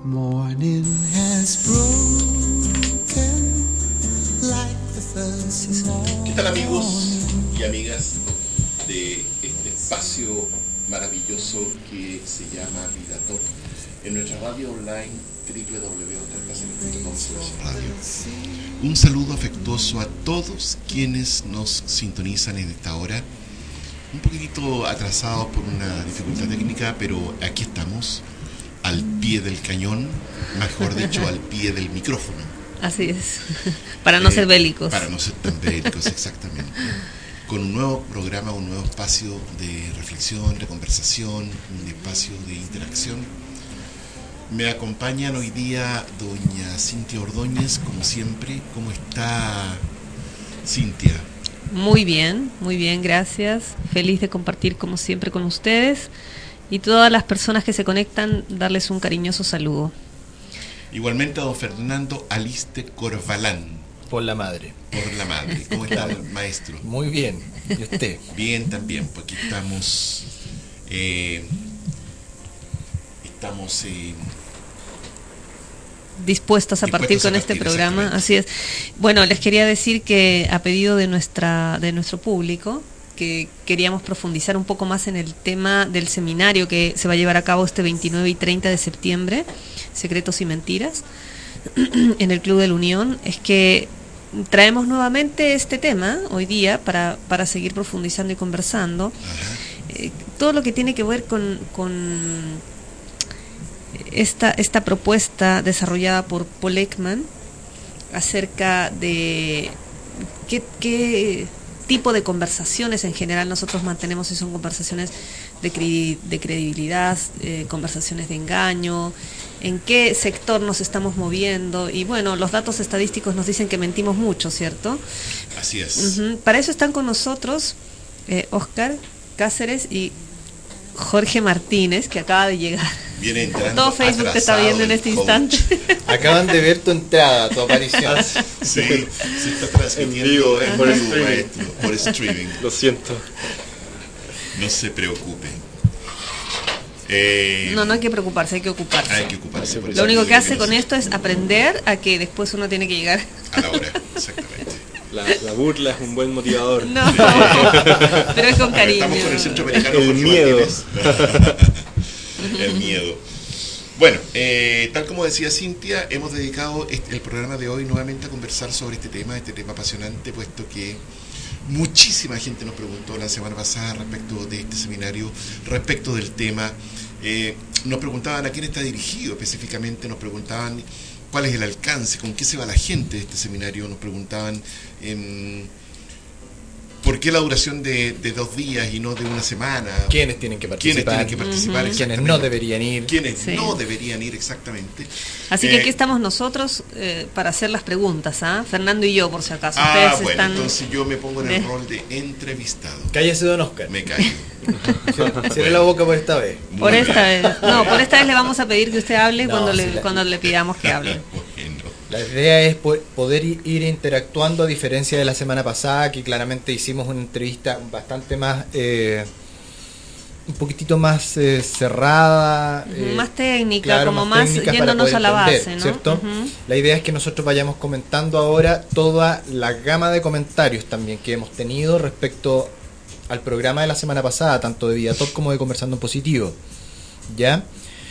Morning has broken like the first snow. ¿Qué tal, amigos y amigas de este espacio maravilloso que se llama Vida Top en nuestra radio online www.oscarcaceres.com/radio? Un saludo afectuoso a todos quienes nos sintonizan en esta hora, un poquitito atrasados por una dificultad técnica, pero aquí estamos al pie del cañón, mejor dicho, al pie del micrófono. Así es, para no ser bélicos. Para no ser tan bélicos, exactamente. Con un nuevo programa, un nuevo espacio de reflexión, de conversación, un espacio de interacción. Me acompañan hoy día doña Cintia Ordóñez, como siempre. ¿Cómo está, Cintia? Muy bien, gracias. Feliz de compartir como siempre con ustedes. Y todas las personas que se conectan, darles un cariñoso saludo. Igualmente a don Fernando Aliste Corvalán. Por la madre. Por la madre. ¿Cómo está, maestro? Muy bien. ¿Y usted? Bien también, pues aquí estamos... dispuestos a partir con este programa. Así es. Bueno, les quería decir que a pedido de nuestro público, que queríamos profundizar un poco más en el tema del seminario que se va a llevar a cabo este 29 y 30 de septiembre, Secretos y Mentiras, en el Club de la Unión, es que traemos nuevamente este tema hoy día para seguir profundizando y conversando. Todo lo que tiene que ver con esta propuesta desarrollada por Paul Ekman acerca de qué tipo de conversaciones en general nosotros mantenemos, si son conversaciones de credibilidad, conversaciones de engaño, en qué sector nos estamos moviendo. Y bueno, los datos estadísticos nos dicen que mentimos mucho, ¿cierto? Así es. Para eso están con nosotros Oscar Cáceres y Jorge Martínez, que acaba de llegar. Viene entrando. Todo Facebook te está viendo en este instante. Acaban de ver tu entrada, tu aparición. Sí, se está transmitiendo en vivo, maestro, por streaming. Lo siento. No se preocupe. No hay que preocuparse, hay que ocuparse. Hay que ocuparse. Por Lo único que hace con esto es aprender a que después uno tiene que llegar a la hora, exactamente. La burla es un buen motivador. No, pero es con cariño. Estamos con el Centro Americano. El miedo. El miedo. Bueno, tal como decía Cintia, hemos dedicado el programa de hoy nuevamente a conversar sobre este tema apasionante, puesto que muchísima gente nos preguntó la semana pasada respecto de este seminario, respecto del tema. Nos preguntaban a quién está dirigido específicamente, nos preguntaban cuál es el alcance, con qué se va la gente de este seminario, nos preguntaban por qué la duración de 2 días y no de una semana. ¿Quiénes tienen que participar? ¿Quiénes no deberían ir? ¿Quiénes no deberían ir, exactamente? Así que aquí estamos nosotros para hacer las preguntas, Fernando y yo, por si acaso. Ustedes bueno, están... entonces yo me pongo en el rol de entrevistado. Cállese, don Oscar. Me callo. Cierre la boca por esta vez. Por esta vez le vamos a pedir que usted hable cuando le pidamos que hable. La idea es poder ir interactuando, a diferencia de la semana pasada, que claramente hicimos una entrevista bastante más, un poquitito más cerrada. Más técnica, claro, como más yéndonos a la base, ¿no? ¿Cierto? La idea es que nosotros vayamos comentando ahora toda la gama de comentarios también que hemos tenido respecto al programa de la semana pasada, tanto de Vida Top como de Conversando en Positivo. ¿Ya?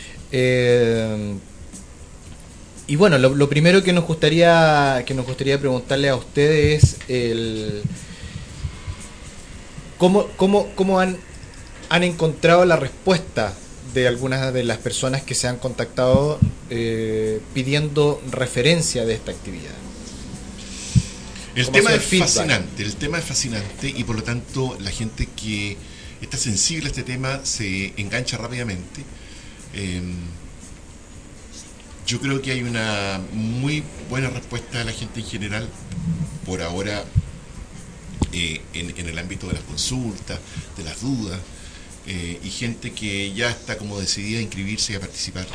Y bueno, lo primero que nos gustaría preguntarle a ustedes es cómo han encontrado la respuesta de algunas de las personas que se han contactado pidiendo referencia de esta actividad. El tema es fascinante y por lo tanto la gente que está sensible a este tema se engancha rápidamente. Yo creo que hay una muy buena respuesta de la gente en general, por ahora, en el ámbito de las consultas, de las dudas, y gente que ya está como decidida a inscribirse y a participar.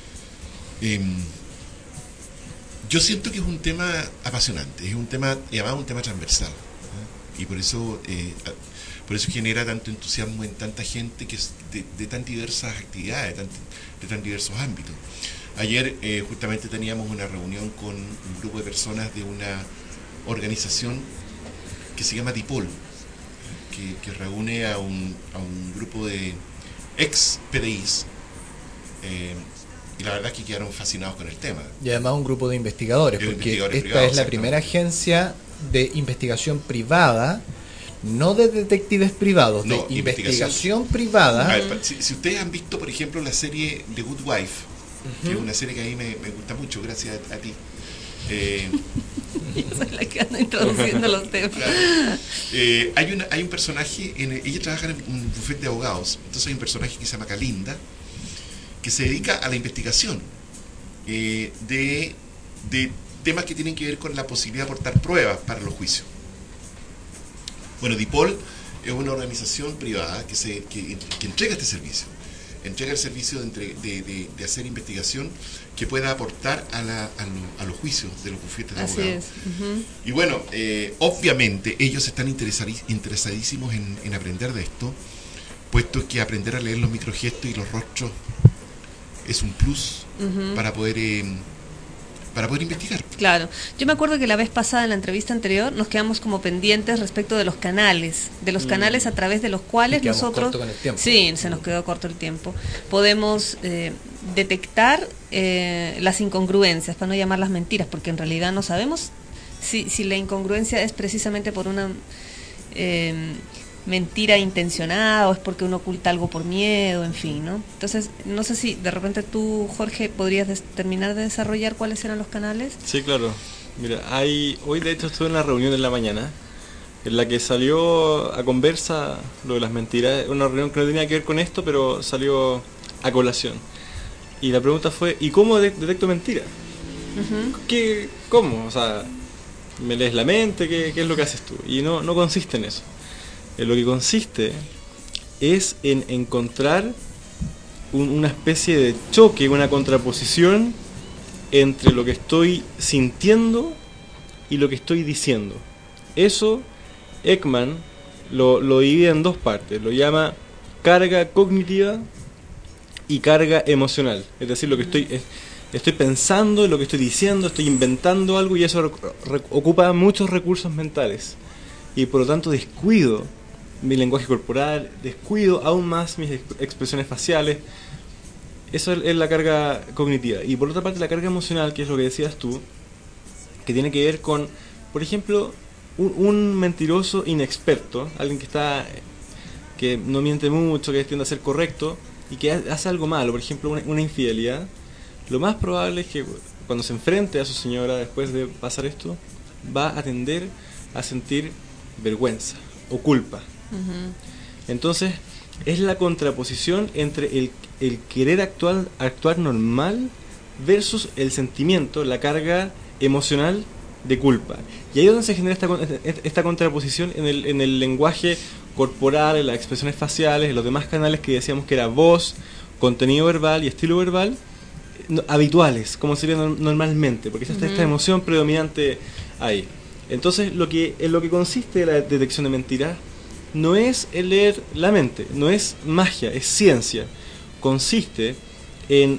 Yo siento que es un tema apasionante, es un tema, y además un tema transversal, y por eso genera tanto entusiasmo en tanta gente que es de tan diversas actividades, de tan diversos ámbitos. Ayer justamente teníamos una reunión con un grupo de personas de una organización que se llama DIPOL, que reúne a un grupo de ex PDIs, y la verdad es que quedaron fascinados con el tema. Y además un grupo de investigadores, porque esta es la primera agencia de investigación privada, no de detectives privados, No, de investigación privada. A ver, si ustedes han visto, por ejemplo, la serie The Good Wife, que es una serie que a mí me gusta mucho, gracias a ti. Soy la que anda introduciendo los temas. Claro. Hay un personaje, ella trabaja en un bufete de abogados, entonces hay un personaje que se llama Kalinda, que se dedica a la investigación de temas que tienen que ver con la posibilidad de aportar pruebas para los juicios. Bueno, DIPOL es una organización privada que entrega este servicio. Entrega el servicio de hacer investigación que pueda aportar a los juicios de los bufetes de Así abogados. es. Uh-huh. Y bueno, obviamente ellos están interesadísimos en aprender de esto, puesto que aprender a leer los microgestos y los rostros es un plus para poder investigar. Claro, yo me acuerdo que la vez pasada en la entrevista anterior nos quedamos como pendientes respecto de los canales a través de los cuales nosotros, corto con el tiempo. Sí, se nos quedó corto el tiempo, podemos detectar las incongruencias, para no llamarlas mentiras, porque en realidad no sabemos si la incongruencia es precisamente por una mentira intencionada o es porque uno oculta algo por miedo, en fin, ¿no? Entonces, no sé si de repente tú, Jorge, podrías terminar de desarrollar cuáles eran los canales. Sí, claro. Mira, hoy de hecho estuve en la reunión en la mañana en la que salió a conversa lo de las mentiras, una reunión que no tenía que ver con esto, pero salió a colación. Y la pregunta fue, ¿y cómo detecto mentiras? Uh-huh. ¿Cómo? O sea, ¿me lees la mente? ¿Qué es lo que haces tú? Y no consiste en eso. Lo que consiste es en encontrar una especie de choque, una contraposición entre lo que estoy sintiendo y lo que estoy diciendo. Eso Ekman lo divide en dos partes, lo llama carga cognitiva y carga emocional. Es decir, lo que estoy pensando, lo que estoy diciendo, estoy inventando algo y eso ocupa muchos recursos mentales. Y por lo tanto descuido mi lenguaje corporal, descuido aún más mis expresiones faciales. Eso es la carga cognitiva. Y por otra parte la carga emocional, que es lo que decías tú, que tiene que ver con, por ejemplo, un mentiroso inexperto, alguien que no miente mucho, que tiende a ser correcto y que hace algo malo, por ejemplo una infidelidad. Lo más probable es que cuando se enfrente a su señora después de pasar esto, va a tender a sentir vergüenza o culpa. Uh-huh. Entonces es la contraposición entre el querer actuar normal versus el sentimiento, la carga emocional de culpa. Y ahí es donde se genera esta contraposición en el lenguaje corporal, en las expresiones faciales, en los demás canales que decíamos que era voz, contenido verbal y estilo verbal, habituales, como sería normalmente, porque está esta emoción predominante ahí. Entonces en lo que consiste la detección de mentiras no es el leer la mente, no es magia, es ciencia. Consiste en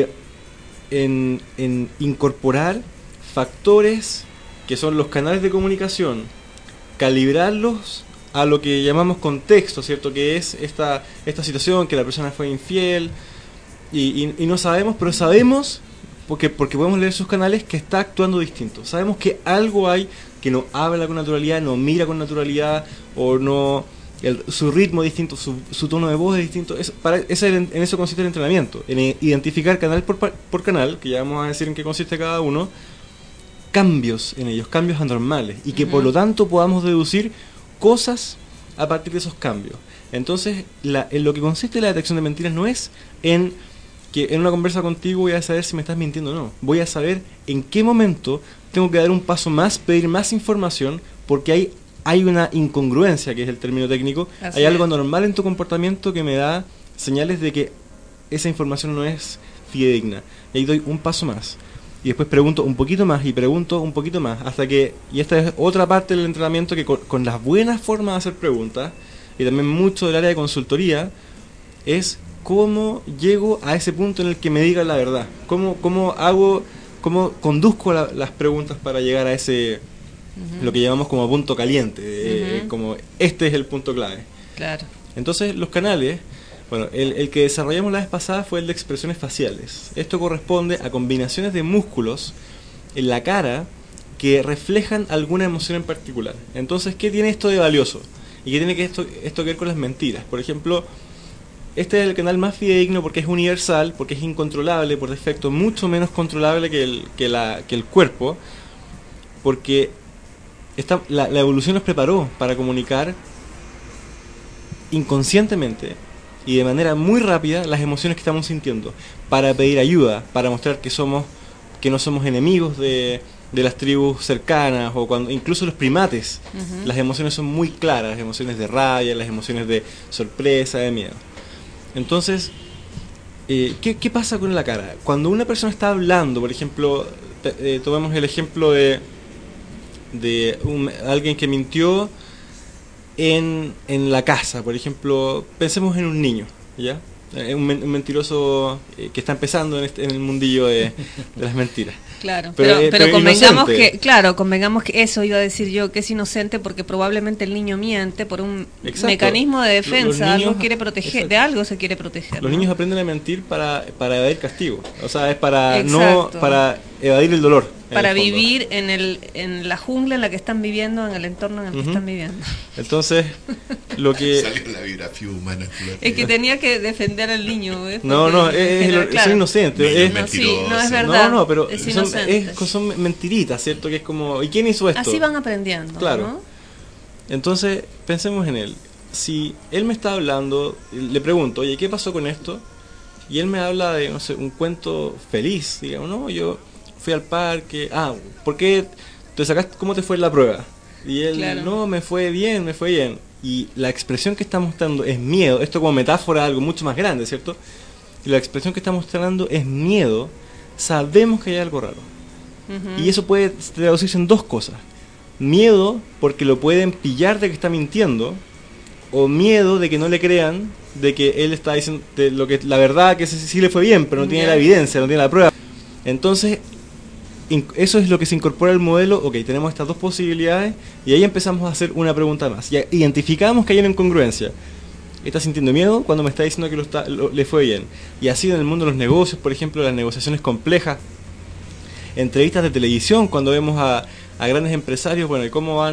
incorporar factores que son los canales de comunicación, calibrarlos a lo que llamamos contexto, ¿cierto? Que es esta situación, que la persona fue infiel y no sabemos, pero sabemos porque podemos leer sus canales que está actuando distinto. Sabemos que algo hay que no habla con naturalidad, no mira con naturalidad, o no su ritmo es distinto, su tono de voz es distinto. En eso consiste el entrenamiento, en identificar canal por canal, que ya vamos a decir en qué consiste cada uno, cambios en ellos, cambios anormales, y que por lo tanto podamos deducir cosas a partir de esos cambios. Entonces, en lo que consiste la detección de mentiras no es en que en una conversa contigo voy a saber si me estás mintiendo o no. Voy a saber en qué momento tengo que dar un paso más, pedir más información, porque hay una incongruencia, que es el término técnico. Así hay algo anormal en tu comportamiento que me da señales de que esa información no es fidedigna. Y ahí doy un paso más. Y después pregunto un poquito más y pregunto un poquito más, hasta que, y esta es otra parte del entrenamiento, que con las buenas formas de hacer preguntas, y también mucho del área de consultoría, es cómo llego a ese punto en el que me digan la verdad. Cómo conduzco las preguntas para llegar a ese, lo que llamamos como punto caliente, como este es el punto clave. Claro. Entonces los canales, bueno, el que desarrollamos la vez pasada fue el de expresiones faciales. Esto corresponde a combinaciones de músculos en la cara que reflejan alguna emoción en particular. Entonces, ¿qué tiene esto de valioso? ¿Y qué tiene esto que ver con las mentiras? Por ejemplo, este es el canal más fidedigno porque es universal, porque es incontrolable por defecto, mucho menos controlable que el cuerpo, porque la evolución nos preparó para comunicar inconscientemente y de manera muy rápida las emociones que estamos sintiendo, para pedir ayuda, para mostrar que no somos enemigos de las tribus cercanas, o cuando incluso los primates, las emociones son muy claras, las emociones de rabia, las emociones de sorpresa, de miedo. Entonces, ¿qué pasa con la cara? Cuando una persona está hablando, por ejemplo, tomemos el ejemplo de alguien que mintió en la casa, por ejemplo, pensemos en un niño, ¿ya? Un mentiroso que está empezando en el mundillo de las mentiras. Claro, pero convengamos inocente. convengamos que eso iba a decir yo, que es inocente porque probablemente el niño miente por un mecanismo de defensa, Los niños, algo quiere proteger, exacto. de algo se quiere proteger. Los ¿no? niños aprenden a mentir para evadir castigo, o sea, es Exacto. para evadir el dolor. Para el fondo. vivir en la jungla en la que están viviendo, en el entorno en el que están viviendo. Entonces, lo que Salió la biografía humana. Es que tenía que defender al niño. ¿ves? no, Porque, son inocentes. Niños Es, mentirosos. sí, no es verdad. no, pero es inocente. son mentiritas, ¿cierto? Que es como, ¿y quién hizo esto? Así van aprendiendo. Claro. ¿no? Entonces, pensemos en él. Si él me está hablando, le pregunto, oye, ¿qué pasó con esto? Y él me habla de, no sé, un cuento feliz. Digamos, no, yo fui al parque. ¿Por qué te sacaste? ¿Cómo te fue en la prueba? Y él, Claro. no, me fue bien. Y la expresión que está mostrando es miedo. Esto como metáfora de algo mucho más grande, ¿cierto? Y la expresión que está mostrando es miedo. Sabemos que hay algo raro. Y eso puede traducirse en dos cosas. Miedo porque lo pueden pillar de que está mintiendo, o miedo de que no le crean de que él está diciendo de lo que la verdad que sí le fue bien, pero no tiene la evidencia, no tiene la prueba. Entonces, eso es lo que se incorpora al modelo. Ok, tenemos estas dos posibilidades y ahí empezamos a hacer una pregunta más. Ya identificamos que hay una incongruencia. Está sintiendo miedo cuando me está diciendo que le fue bien. Y así en el mundo de los negocios, por ejemplo, las negociaciones complejas, entrevistas de televisión, cuando vemos a grandes empresarios, bueno, y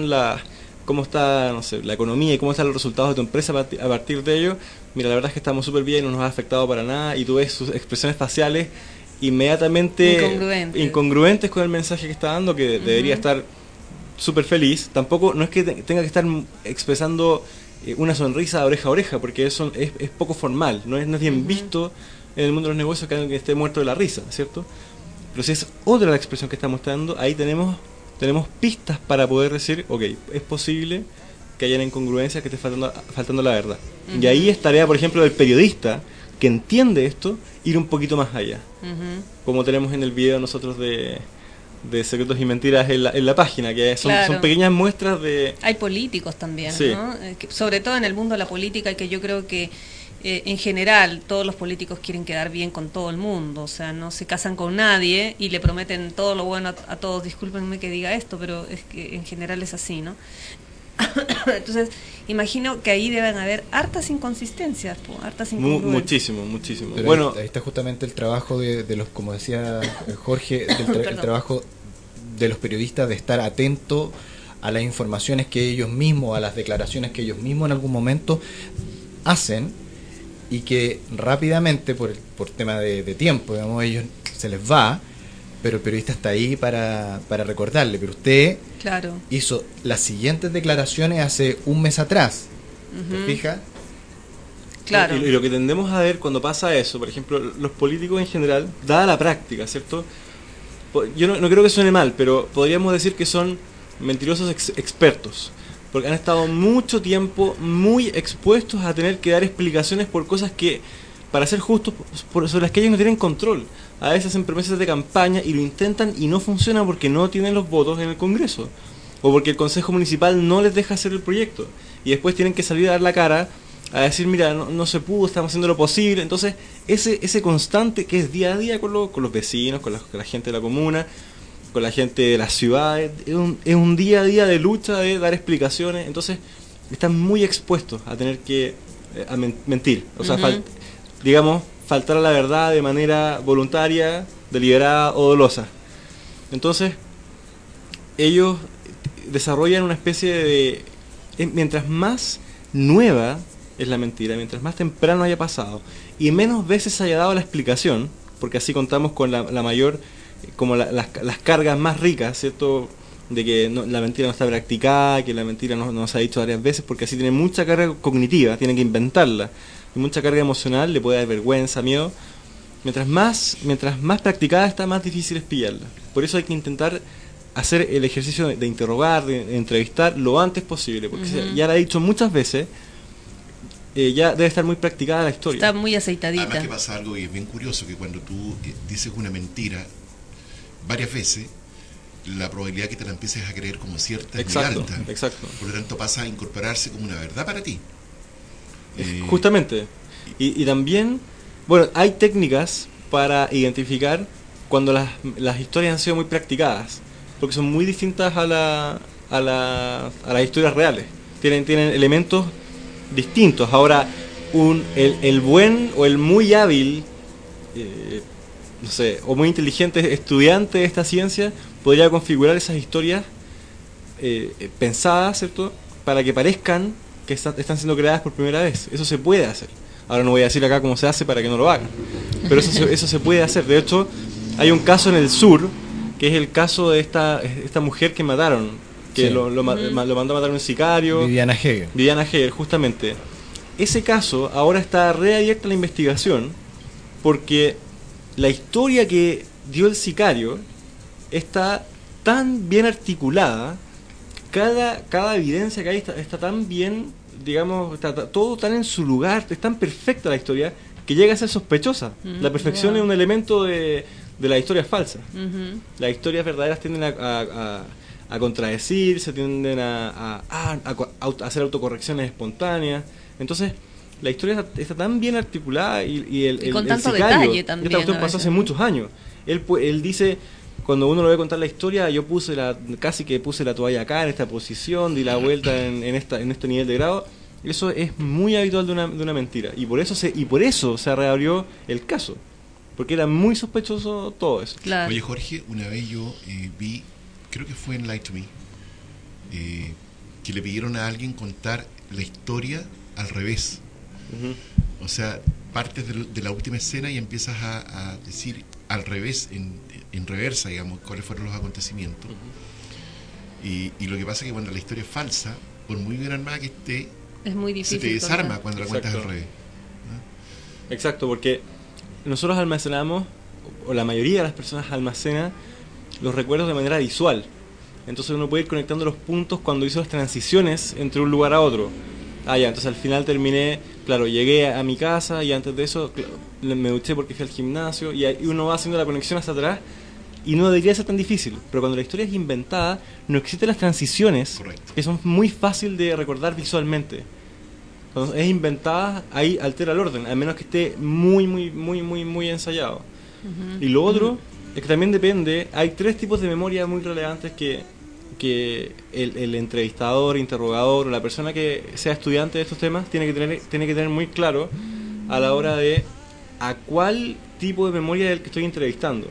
cómo está, no sé, la economía y cómo están los resultados de tu empresa a partir de ello. Mira, la verdad es que estamos súper bien, no nos ha afectado para nada, y tú ves sus expresiones faciales inmediatamente incongruentes con el mensaje que está dando, que debería estar súper feliz. Tampoco, no es que tenga que estar expresando una sonrisa de oreja a oreja, porque eso es poco formal, no es bien visto en el mundo de los negocios que alguien esté muerto de la risa, ¿cierto? Pero si es otra la expresión que está mostrando, ahí tenemos pistas para poder decir, ok, es posible que haya incongruencias, que esté faltando la verdad. Y ahí es tarea, por ejemplo, del periodista que entiende esto, ir un poquito más allá. Como tenemos en el video nosotros de Secretos y Mentiras en la página, que son pequeñas muestras de... Hay políticos también, sí. ¿no? Sobre todo en el mundo de la política, que yo creo que en general todos los políticos quieren quedar bien con todo el mundo, o sea, no se casan con nadie y le prometen todo lo bueno a todos. Discúlpenme que diga esto, pero es que en general es así, ¿no? Entonces, imagino que ahí deben haber hartas inconsistencias, hartas incongruencias. Muchísimo. Pero bueno, ahí está justamente el trabajo de los, como decía Jorge, el trabajo de los periodistas de estar atento a las informaciones que ellos mismos, a las declaraciones que ellos mismos en algún momento hacen, y que rápidamente, por tema de tiempo, digamos, ellos se les va, pero el periodista está ahí para recordarle. Pero usted hizo las siguientes declaraciones hace un mes atrás, ¿te fijas? Claro. Y lo que tendemos a ver cuando pasa eso, por ejemplo, los políticos en general, dada la práctica, ¿cierto? Yo no creo que suene mal, pero podríamos decir que son mentirosos expertos, porque han estado mucho tiempo muy expuestos a tener que dar explicaciones por cosas que, para ser justos, sobre las que ellos no tienen control. A veces hacen promesas de campaña y lo intentan y no funciona porque no tienen los votos en el Congreso, o porque el Consejo Municipal no les deja hacer el proyecto, y después tienen que salir a dar la cara a decir, mira, no se pudo, estamos haciendo lo posible. Entonces, ese constante que es día a día con los vecinos, con la gente de la comuna, con la gente de las ciudades, es un día a día de lucha, de dar explicaciones. Entonces, están muy expuestos a tener que a mentir. O sea, faltar a la verdad de manera voluntaria, deliberada o dolosa. Entonces, ellos desarrollan una especie de... Mientras más nueva es la mentira, mientras más temprano haya pasado y menos veces haya dado la explicación, porque así contamos con la mayor, como las cargas más ricas, ¿cierto? De que la mentira no está practicada, que la mentira no se ha dicho varias veces, porque así tiene mucha carga cognitiva, tienen que inventarla, y mucha carga emocional, le puede dar vergüenza, miedo. Mientras más practicada está, más difícil es pillarla. Por eso hay que intentar hacer el ejercicio de interrogar, de entrevistar lo antes posible, porque ya la he dicho muchas veces, ya debe estar muy practicada la historia. Está muy aceitadita. Además que pasa algo y es bien curioso, que cuando tú dices una mentira varias veces, la probabilidad que te la empieces a creer como cierta es muy alta. Exacto. Por lo tanto pasa a incorporarse como una verdad para ti. Justamente. Y también, bueno, hay técnicas para identificar cuando las historias han sido muy practicadas, porque son muy distintas a las historias reales. Tienen elementos distintos. Ahora, el buen o el muy hábil, no sé, o muy inteligente estudiante de esta ciencia podría configurar esas historias pensadas, ¿cierto?, para que parezcan que están siendo creadas por primera vez. Eso se puede hacer. Ahora no voy a decir acá cómo se hace para que no lo hagan, pero eso se puede hacer. De hecho, hay un caso en el sur, que es el caso de esta mujer que mataron, que sí. lo mandó a matar un sicario. Viviana Heger, justamente. Ese caso ahora está reabierta la investigación, porque la historia que dio el sicario está tan bien articulada, cada evidencia que hay está tan bien, digamos, está todo tan en su lugar, es tan perfecta la historia, que llega a ser sospechosa. La perfección es un elemento de las historias falsas. Las historias verdaderas tienden a contradecirse, tienden a hacer autocorrecciones espontáneas. Entonces, la historia está tan bien articulada y con tanto sicario, detalle también. Esta cuestión pasó hace muchos años. Él dice, cuando uno lo ve contar la historia, yo casi que puse la toalla acá, en esta posición, di la vuelta en este nivel de grado. Eso es muy habitual de una mentira. Y por eso se reabrió el caso. Porque era muy sospechoso todo eso. Claro. Oye, Jorge, una vez yo vi, creo que fue en Lie to Me, que le pidieron a alguien contar la historia al revés. O sea, partes de la última escena y empiezas a decir al revés, en reversa, digamos, cuáles fueron los acontecimientos. Y lo que pasa es que cuando la historia es falsa, por muy bien armada que esté, es muy difícil, se te desarma cuando la cuentas al revés. Exacto, porque nosotros almacenamos, o la mayoría de las personas almacena los recuerdos de manera visual. Entonces uno puede ir conectando los puntos cuando hizo las transiciones entre un lugar a otro. Entonces al final terminé, claro, llegué a mi casa y antes de eso me duché porque fui al gimnasio, y uno va haciendo la conexión hasta atrás y no debería ser tan difícil. Pero cuando la historia es inventada, no existen las transiciones. Correcto. Que son muy fácil de recordar visualmente. Cuando es inventada, ahí altera el orden, a menos que esté muy, muy, muy, muy, muy ensayado. Y lo otro es que también depende, hay 3 tipos de memoria muy relevantes que el entrevistador, interrogador o la persona que sea estudiante de estos temas tiene que tener muy claro a la hora de a cuál tipo de memoria es el que estoy entrevistando.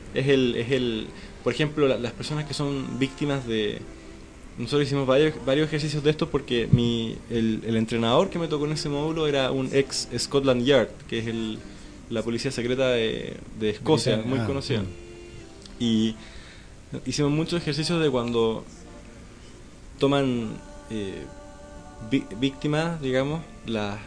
Por ejemplo, las personas que son víctimas de... Nosotros hicimos varios ejercicios de estos porque el entrenador que me tocó en ese módulo era un ex Scotland Yard, que es la policía secreta de Escocia, muy conocida. Y hicimos muchos ejercicios de cuando toman víctimas, digamos, las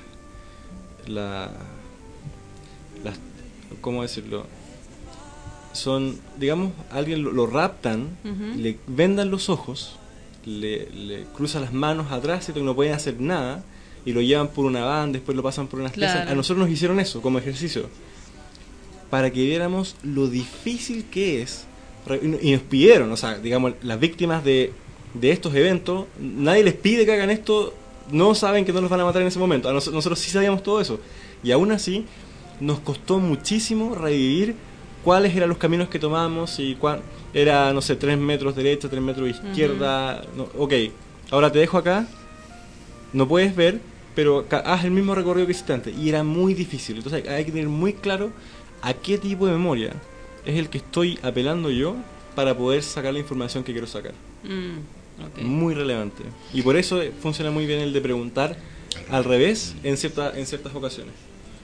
¿cómo decirlo? Son, digamos, alguien lo raptan, le vendan los ojos, le cruzan las manos atrás, ¿cierto? Que no pueden hacer nada, y lo llevan por una van, después lo pasan por unas piezas. A nosotros nos hicieron eso como ejercicio, para que viéramos lo difícil que es. Y nos pidieron, o sea, digamos, las víctimas de estos eventos, nadie les pide que hagan esto no saben que no los van a matar en ese momento. Nosotros sí sabíamos todo eso. Y aún así, nos costó muchísimo revivir cuáles eran los caminos que tomábamos y era, no sé, 3 metros derecha, 3 metros izquierda. No, ok, ahora te dejo acá, no puedes ver, pero haz el mismo recorrido que hiciste antes. Y era muy difícil. Entonces hay que tener muy claro a qué tipo de memoria es el que estoy apelando yo para poder sacar la información que quiero sacar. Okay. Muy relevante. Y por eso funciona muy bien el de preguntar al revés en ciertas ocasiones.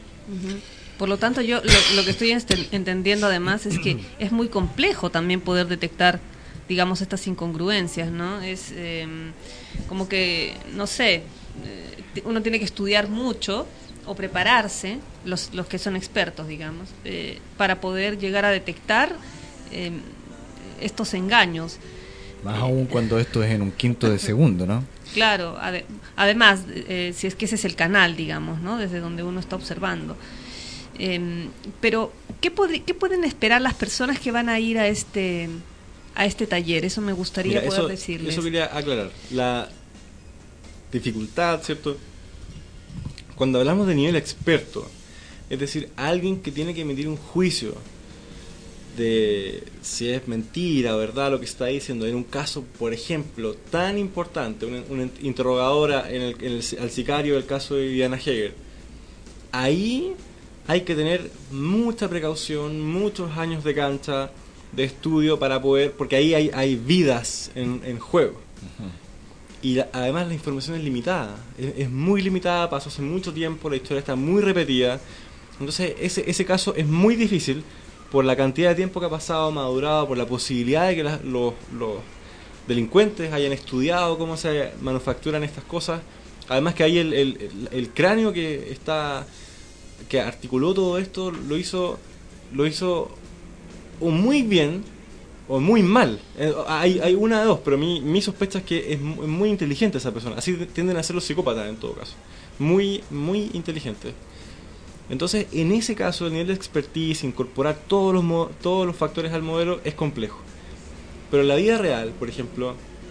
Por lo tanto, yo lo que estoy entendiendo además es que es muy complejo también poder detectar, digamos, estas incongruencias, ¿no? Es como que, no sé, uno tiene que estudiar mucho o prepararse, los que son expertos, digamos, para poder llegar a detectar estos engaños. Más aún cuando esto es en un quinto de segundo, ¿no? Claro, además, si es que ese es el canal, digamos, ¿no? Desde donde uno está observando. Pero, ¿qué pueden esperar las personas que van a ir a este taller? Eso me gustaría poder decirles. Eso quería aclarar. La dificultad, ¿cierto? Cuando hablamos de nivel experto, es decir, alguien que tiene que emitir un juicio de si es mentira o verdad lo que está diciendo en un caso, por ejemplo, tan importante, una interrogadora al sicario del caso de Viviana Heger, ahí hay que tener mucha precaución, muchos años de cancha, de estudio para poder, porque ahí hay vidas en juego. Y además la información es limitada, es muy limitada, pasó hace mucho tiempo, la historia está muy repetida. Entonces ese caso es muy difícil por la cantidad de tiempo que ha pasado, madurado, por la posibilidad de que los delincuentes hayan estudiado cómo se manufacturan estas cosas. Además que ahí el cráneo que articuló todo esto lo hizo o muy bien o muy mal. Hay una de dos, pero mi sospecha es que es muy inteligente esa persona. Así tienden a ser los psicópatas en todo caso. Muy, muy inteligente. Entonces, en ese caso, el nivel de expertise, incorporar todos los factores al modelo es complejo. Pero en la vida real, por ejemplo,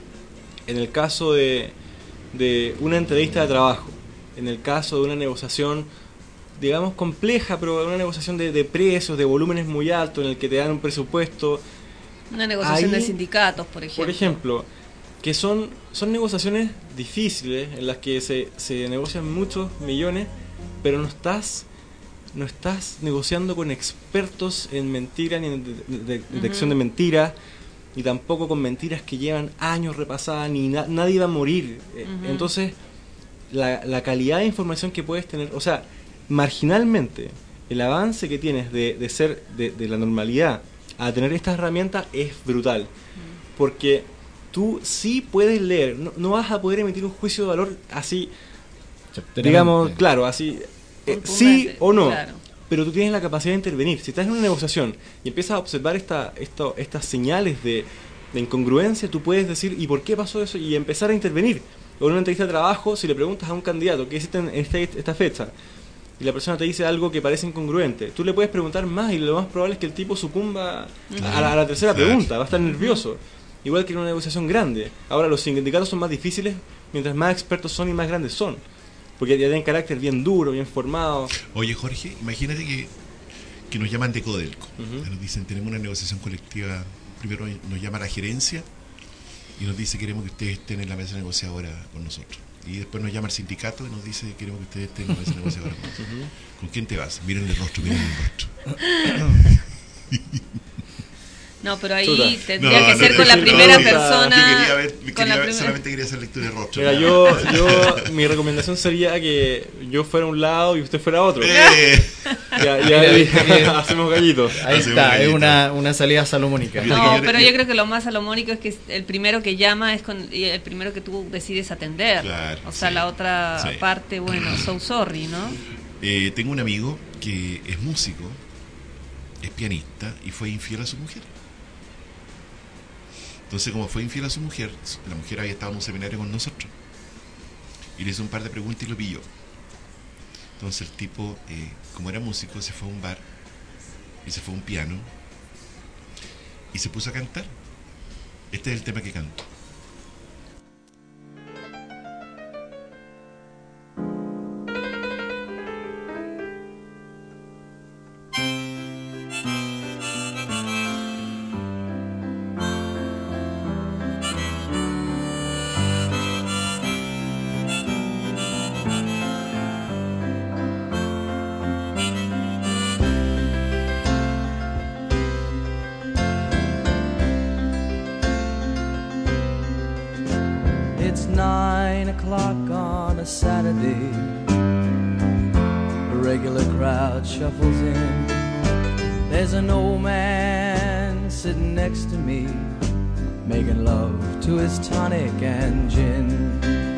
en el caso de una entrevista de trabajo, en el caso de una negociación, digamos, compleja, pero una negociación de precios, de volúmenes muy altos, en el que te dan un presupuesto. Una negociación de sindicatos, por ejemplo. Por ejemplo, que son negociaciones difíciles, en las que se negocian muchos millones, pero no estás negociando con expertos en mentiras ni en detección de mentiras, ni tampoco con mentiras que llevan años repasadas, ni nadie va a morir. Entonces, la calidad de información que puedes tener, o sea, marginalmente, el avance que tienes de la normalidad a tener estas herramientas es brutal. Porque tú sí puedes leer, no vas a poder emitir un juicio de valor así, digamos, claro, así... sí o no, claro. Pero tú tienes la capacidad de intervenir. Si estás en una negociación y empiezas a observar estas señales de incongruencia, tú puedes decir, ¿y por qué pasó eso? Y empezar a intervenir. O en una entrevista de trabajo, si le preguntas a un candidato qué hiciste en esta fecha, y la persona te dice algo que parece incongruente, tú le puedes preguntar más y lo más probable es que el tipo sucumba a la tercera pregunta, va a estar nervioso. Igual que en una negociación grande. Ahora, los sindicatos son más difíciles mientras más expertos son y más grandes son. Porque ya tienen carácter bien duro, bien formado. Oye, Jorge, imagínate que nos llaman de Codelco. Nos dicen, tenemos una negociación colectiva. Primero nos llama la gerencia y nos dice, queremos que ustedes estén en la mesa negociadora con nosotros. Y después nos llama el sindicato y nos dice, queremos que ustedes estén en la mesa negociadora con nosotros. ¿Con quién te vas? Miren el rostro, miren el rostro. No, pero ahí tendría que ser con la primera persona. Solamente quería hacer lectura de rostro. Mira, mi recomendación sería que yo fuera a un lado y usted fuera a otro. Ya hacemos gallitos. Ahí está, es una salida salomónica. No, pero yo creo que lo más salomónico es que el primero que llama es el primero que tú decides atender. Claro, o sea, la otra parte, bueno, so sorry, ¿no? Tengo un amigo que es músico, es pianista y fue infiel a su mujer. Entonces, como fue infiel a su mujer, la mujer había estado en un seminario con nosotros y le hizo un par de preguntas y lo pilló. Entonces el tipo, como era músico, se fue a un bar y se fue a un piano y se puso a cantar. Este es el tema que cantó. o'clock on a Saturday. A regular crowd shuffles in. There's an old man sitting next to me, making love to his tonic and gin.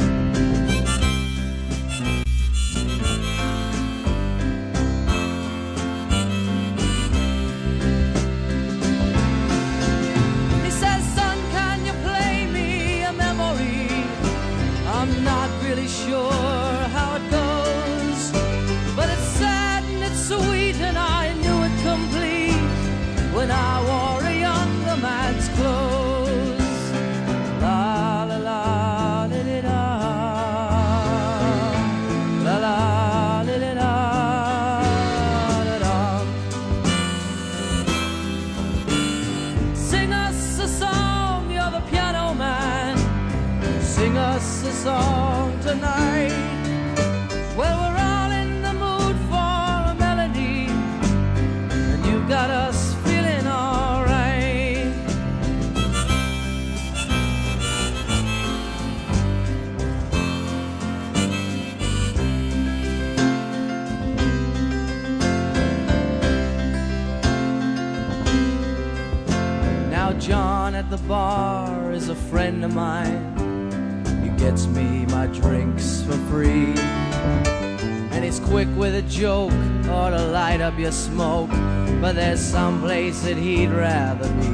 He says, son, can you play me a memory? I'm not really sure how it goes, but it's sad and it's sweet, and I knew it complete when I wore a younger man's clothes. La la la li li da, la la li li da, da da. Sing us a song, you're the piano man. Sing us a song tonight. Well, we're all in the mood for a melody, and you've got us feeling alright. Now John at the bar is a friend of mine. He gets me my drinks for free, and he's quick with a joke or to light up your smoke, but there's some place that he'd rather be.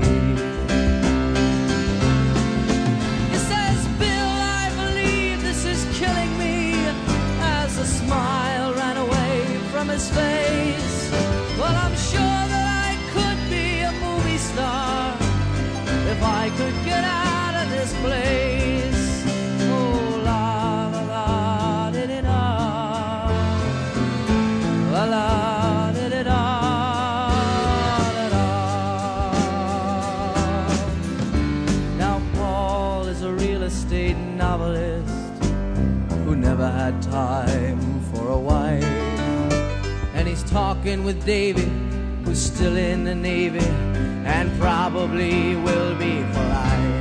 He says, Bill, I believe this is killing me, as a smile ran away from his face. Well, I'm sure that I could be a movie star if I could get out of this place. Oh, la la la di di da, la la di di da, da da. Now Paul is a real estate novelist who never had time for a wife, and he's talking with Davy, who's still in the Navy and probably will be for life.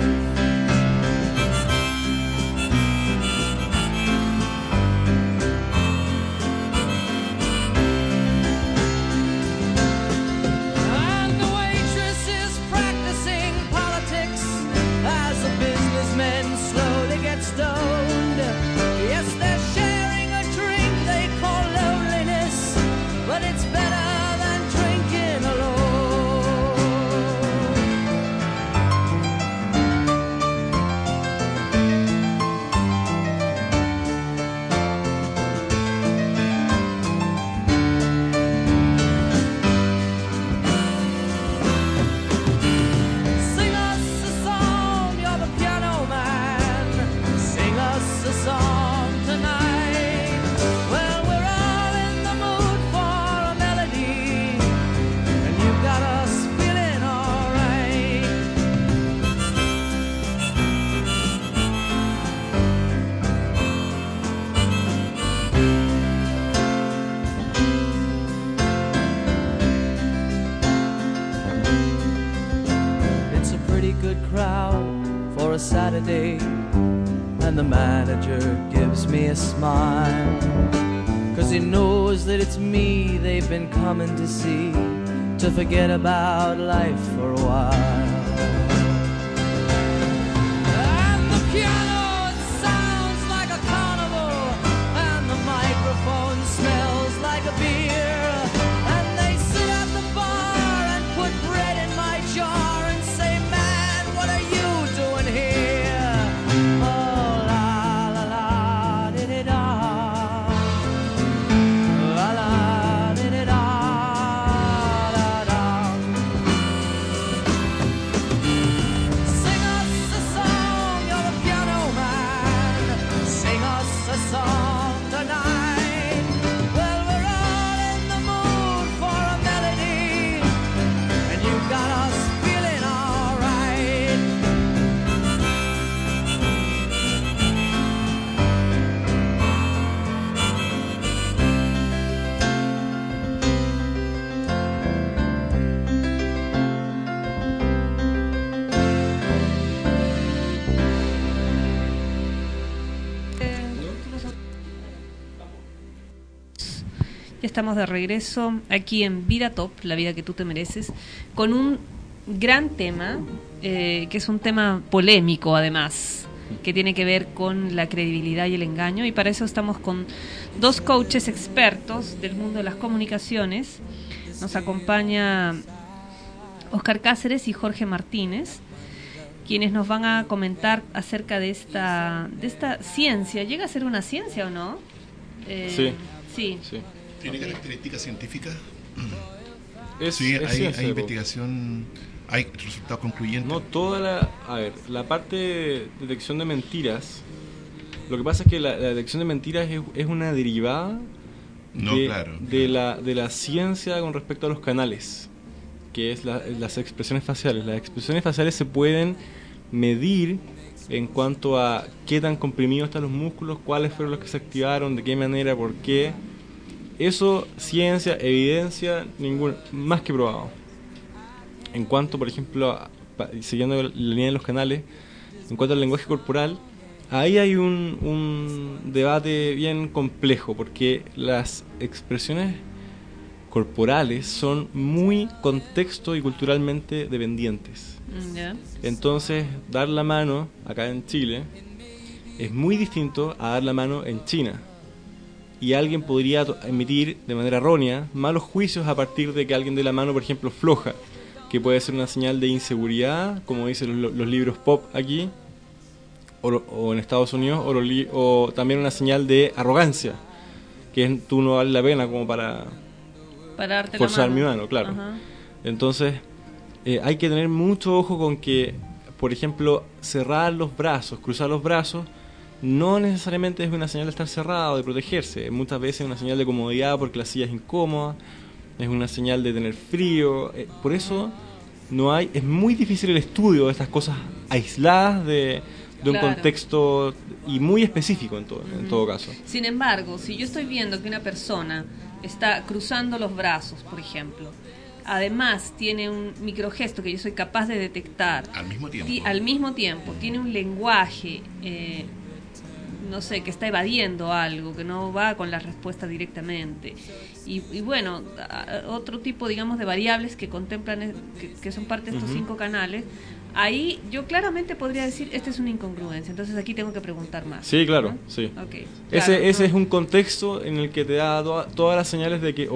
And the waitress is practicing politics as the businessmen slowly get stoned. Yes, they're sharing a drink they call loneliness, but it's better than drinking alone. Sing us a song, you're the piano man. Sing us a song tonight. Well, we're all in the mood for a melody, and you've got us feeling alright. It's a pretty good crowd for a Saturday, and the manager gives me a smile, 'cause he knows that it's me they've been coming to see, to forget about life for a while. And the piano, it sounds like a carnival, and the microphone smells like a beer, and they sit at the bar and put bread in my jar and say, man, what are you doing here? Oh, la la la di di da, la la di di da, da da. Ya estamos de regreso aquí en Vida Top, la vida que tú te mereces, con un gran tema, que es un tema polémico además, que tiene que ver con la credibilidad y el engaño, y para eso estamos con dos coaches expertos del mundo de las comunicaciones. Nos acompaña Óscar Cáceres y Jorge Martínez, quienes nos van a comentar acerca de esta ciencia. ¿Llega a ser una ciencia o no? Sí. Sí. ¿Tiene características científicas? Sí, hay investigación, hay resultados concluyentes. No toda la parte de detección de mentiras. Lo que pasa es que la detección de mentiras es una derivada de la ciencia con respecto a los canales, que es las expresiones faciales. Las expresiones faciales se pueden medir en cuanto a qué tan comprimidos están los músculos, cuáles fueron los que se activaron, de qué manera, por qué. Eso, ciencia, evidencia, más que probado. En cuanto, por ejemplo, siguiendo la línea de los canales, en cuanto al lenguaje corporal, ahí hay un debate bien complejo, porque las expresiones corporales son muy contexto y culturalmente dependientes. Yeah. Entonces, dar la mano acá en Chile es muy distinto a dar la mano en China. Y alguien podría emitir de manera errónea malos juicios a partir de que alguien dé la mano, por ejemplo, floja, que puede ser una señal de inseguridad, como dicen los libros pop aquí, o en Estados Unidos, o también una señal de arrogancia, que es tú no vale la pena como para darte forzar la mi mano, claro. Ajá. Entonces, hay que tener mucho ojo con que, por ejemplo, cerrar los brazos, cruzar los brazos, no necesariamente es una señal de estar cerrado, de protegerse. Muchas veces es una señal de comodidad porque la silla es incómoda, es una señal de tener frío. Por eso es muy difícil el estudio de estas cosas aisladas de un contexto y muy específico en todo caso. Sin embargo, si yo estoy viendo que una persona está cruzando los brazos, por ejemplo, además tiene un microgesto que yo soy capaz de detectar Al mismo tiempo. Tiene un lenguaje, no sé, que está evadiendo algo, que no va con la respuesta directamente. Y bueno, otro tipo, digamos, de variables que contemplan, que son parte de estos 5 canales. Ahí yo claramente podría decir, esta es una incongruencia, entonces aquí tengo que preguntar más. Sí, claro, ¿no? sí. Okay, Ese es un contexto en el que te da todas las señales de que,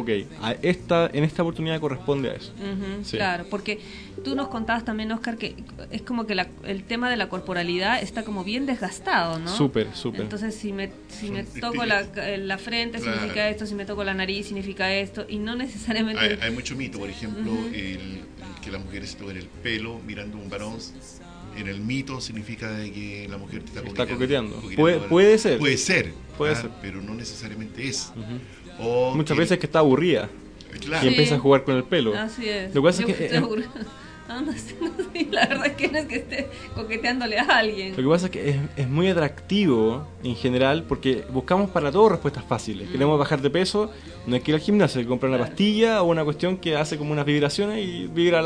en esta oportunidad corresponde a eso. Sí. Claro, porque tú nos contabas también, Óscar, que es como que el tema de la corporalidad está como bien desgastado, ¿no? Súper. Entonces, si me toco la frente, significa esto, si me toco la nariz, significa esto, y no necesariamente... Hay mucho mito, por ejemplo, el que las mujeres se toquen el pelo mirando a un varón. En el mito significa de que la mujer te está coqueteando. Puede ser. Puede ser, ser. pero no necesariamente es. Muchas veces que está aburrida. Claro. Y empieza a jugar con el pelo. Así es. Lo que pasa es que no sé, la verdad es que no es que esté coqueteándole a alguien. Lo que pasa es que es muy atractivo en general porque buscamos para todo respuestas fáciles. Queremos bajar de peso, no hay que ir al gimnasio, hay que comprar una pastilla o una cuestión que hace como unas vibraciones y vibra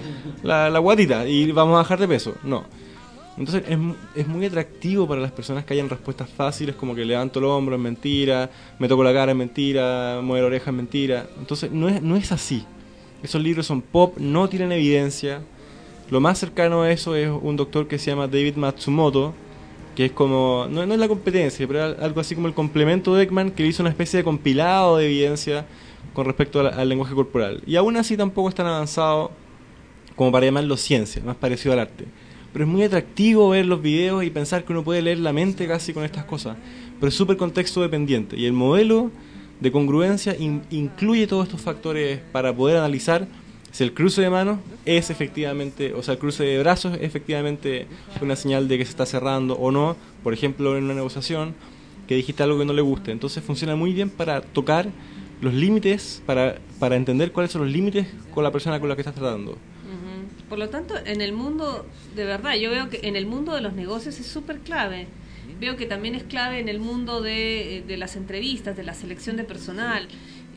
la guatita y vamos a bajar de peso. No. Entonces es muy atractivo para las personas que hayan respuestas fáciles, como que levanto el hombro, es mentira, me toco la cara, es mentira, muevo la oreja, es mentira. Entonces no es así. Esos libros son pop, no tienen evidencia. Lo más cercano a eso es un doctor que se llama David Matsumoto, que es como, no es la competencia, pero algo así como el complemento de Ekman, que hizo una especie de compilado de evidencia con respecto al lenguaje corporal. Y aún así tampoco es tan avanzado como para llamarlo ciencia, más parecido al arte. Pero es muy atractivo ver los videos y pensar que uno puede leer la mente casi con estas cosas. Pero es súper contexto dependiente. Y el modelo de congruencia incluye todos estos factores para poder analizar si el cruce de manos es efectivamente, o sea, el cruce de brazos es efectivamente una señal de que se está cerrando o no, por ejemplo, en una negociación, que dijiste algo que no le guste. Entonces funciona muy bien para tocar los límites, para entender cuáles son los límites con la persona con la que estás tratando. Por lo tanto, en el mundo, de verdad, yo veo que en el mundo de los negocios es súper clave. Veo que también es clave en el mundo de las entrevistas, de la selección de personal,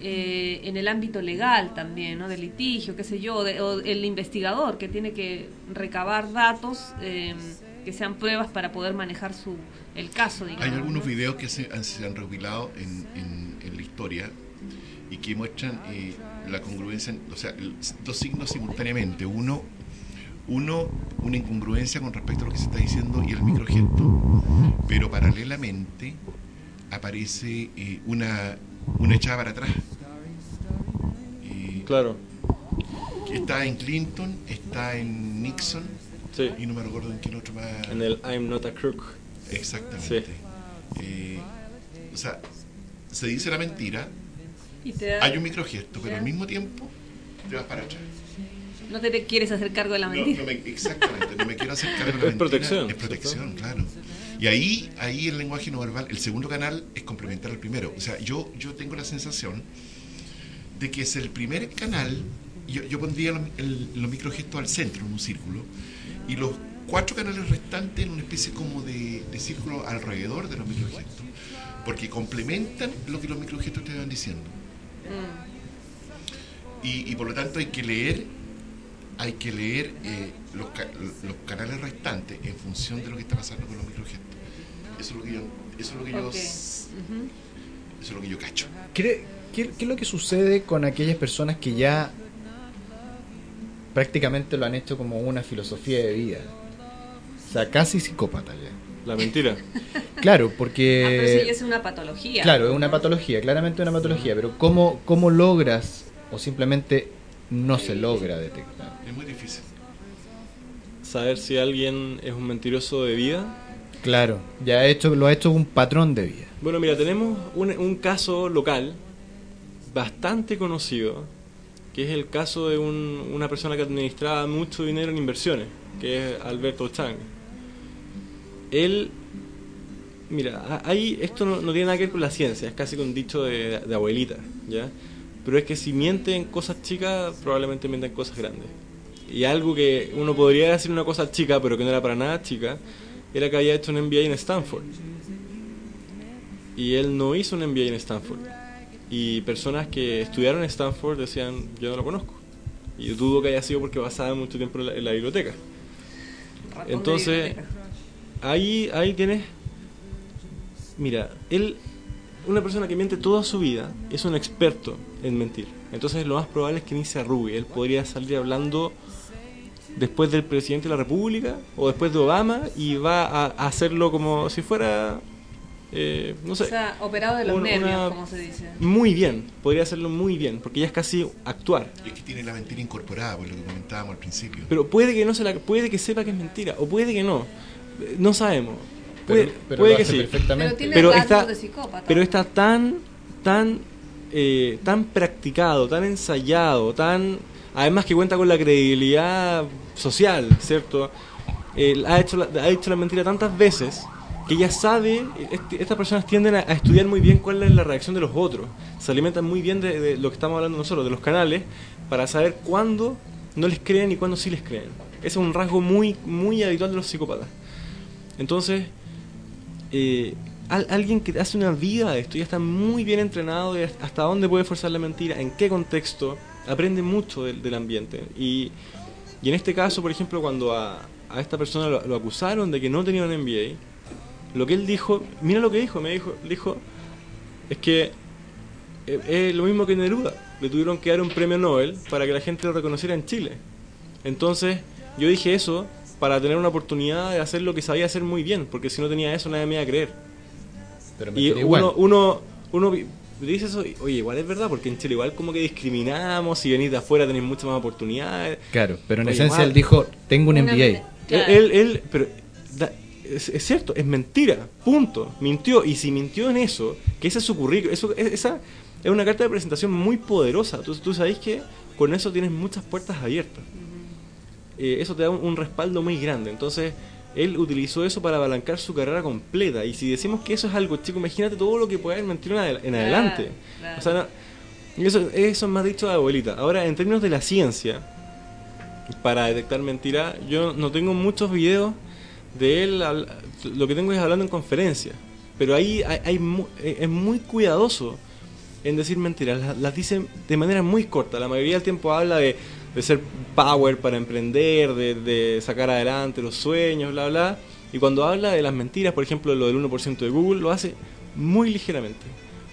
en el ámbito legal también, ¿no? De litigio, qué sé yo, o el investigador que tiene que recabar datos que sean pruebas para poder manejar el caso, digamos. Hay algunos videos que se han revelado en la historia y que muestran la congruencia, o sea, dos signos simultáneamente. Uno, una incongruencia con respecto a lo que se está diciendo y el microgesto, pero paralelamente aparece una echada para atrás. Claro. Que está en Clinton, está en Nixon, Sí. y no me recuerdo en quién otro más. En el I'm not a crook. Exactamente. Sí. O sea, se dice la mentira, Y te da- hay un microgesto, pero al mismo tiempo te vas para atrás. no te quieres hacer cargo de la mentira. Exactamente, no me quiero hacer cargo de la Es mentira. protección, Es protección, claro. Y ahí el lenguaje no verbal, el segundo canal es complementar al primero. O sea, yo tengo la sensación de que es el primer canal. Yo pondría los microgestos al centro, en un círculo, y los 4 canales restantes en una especie como de círculo alrededor de los microgestos, porque complementan lo que los microgestos te van diciendo. Y por lo tanto hay que leer los canales restantes en función de lo que está pasando con los microgestos. Eso es lo que yo Ok. eso es lo que yo cacho. ¿Qué es lo que sucede con aquellas personas que ya prácticamente lo han hecho como una filosofía de vida? O sea, casi psicópata ya. La mentira. Claro, Ah, pero porque... sí, es una patología. Claro, es una patología, claramente una patología, pero ¿cómo logras o simplemente no se logra detectar? Es muy difícil. Saber si alguien es un mentiroso de vida. Claro, lo ha hecho un patrón de vida. Bueno, mira, tenemos un caso local bastante conocido, que es el caso de una persona que administraba mucho dinero en inversiones, que es Alberto Chang. Él, mira, esto no tiene nada que ver con la ciencia, es casi que un dicho de abuelita, ¿ya? Pero es que si miente en cosas chicas, probablemente miente en cosas grandes. Y algo que uno podría decir una cosa chica, pero que no era para nada chica, era que había hecho un MBA en Stanford. Y él no hizo un MBA en Stanford. Y personas que estudiaron en Stanford decían, yo no lo conozco. Y dudo que haya sido porque pasaba mucho tiempo en la biblioteca. Ratón de Entonces, biblioteca. ahí tienes... Mira, una persona que miente toda su vida es un experto en mentir. Entonces lo más probable es que ni se arrugue. Él podría salir hablando después del presidente de la República o después de Obama y va a hacerlo como si fuera... no sé. O sea, operado de los una- nervios, como se dice. Muy bien, podría hacerlo muy bien, porque ya es casi actuar. Es que tiene la mentira incorporada, por lo que comentábamos al principio. Pero puede que puede que sepa que es mentira, o puede que no. No sabemos. Pero Puede lo que hace sí. perfectamente. Pero tiene Pero rasgos de psicópata. Pero está tan practicado, tan ensayado, además que cuenta con la credibilidad social, ¿cierto? Ha hecho la mentira tantas veces que ya sabe, estas personas tienden a estudiar muy bien cuál es la reacción de los otros, se alimentan muy bien de lo que estamos hablando nosotros, de los canales, para saber cuándo no les creen y cuándo sí les creen. Ese es un rasgo muy, muy habitual de los psicópatas. Entonces, alguien que hace una vida de esto ya está muy bien entrenado de hasta dónde puede forzar la mentira, en qué contexto, aprende mucho del ambiente. Y en este caso, por ejemplo, cuando a esta persona lo acusaron de que no tenía un MBA, lo que él dijo, mira lo que dijo, dijo, es que es lo mismo que Neruda, le tuvieron que dar un premio Nobel para que la gente lo reconociera en Chile. Entonces, yo dije eso para tener una oportunidad de hacer lo que sabía hacer muy bien, porque si no tenía eso nadie me iba a creer. Pero Y mentira igual. uno dice eso, y, oye, igual es verdad, porque en Chile igual como que discriminamos, si venís de afuera tenéis muchas más oportunidades. Claro, pero en Oye, esencia igual. él dijo, tengo un Una- MBA. Claro. Pero es cierto, es mentira, punto. Mintió, y si mintió en eso, que ese es su currículum, esa es una carta de presentación muy poderosa. Tú sabés que con eso tienes muchas puertas abiertas. Eso te da un respaldo muy grande. Entonces, él utilizó eso para apalancar su carrera completa. Y si decimos que eso es algo, chico, imagínate todo lo que puede haber mentido en adelante. Claro. O sea, eso es más dicho de abuelita. Ahora, en términos de la ciencia, para detectar mentira, yo no tengo muchos videos de él, lo que tengo es hablando en conferencias, pero ahí es muy cuidadoso en decir mentiras, las dice de manera muy corta, la mayoría del tiempo habla de ser power para emprender, de sacar adelante los sueños, bla bla, y cuando habla de las mentiras, por ejemplo lo del 1% de Google, lo hace muy ligeramente,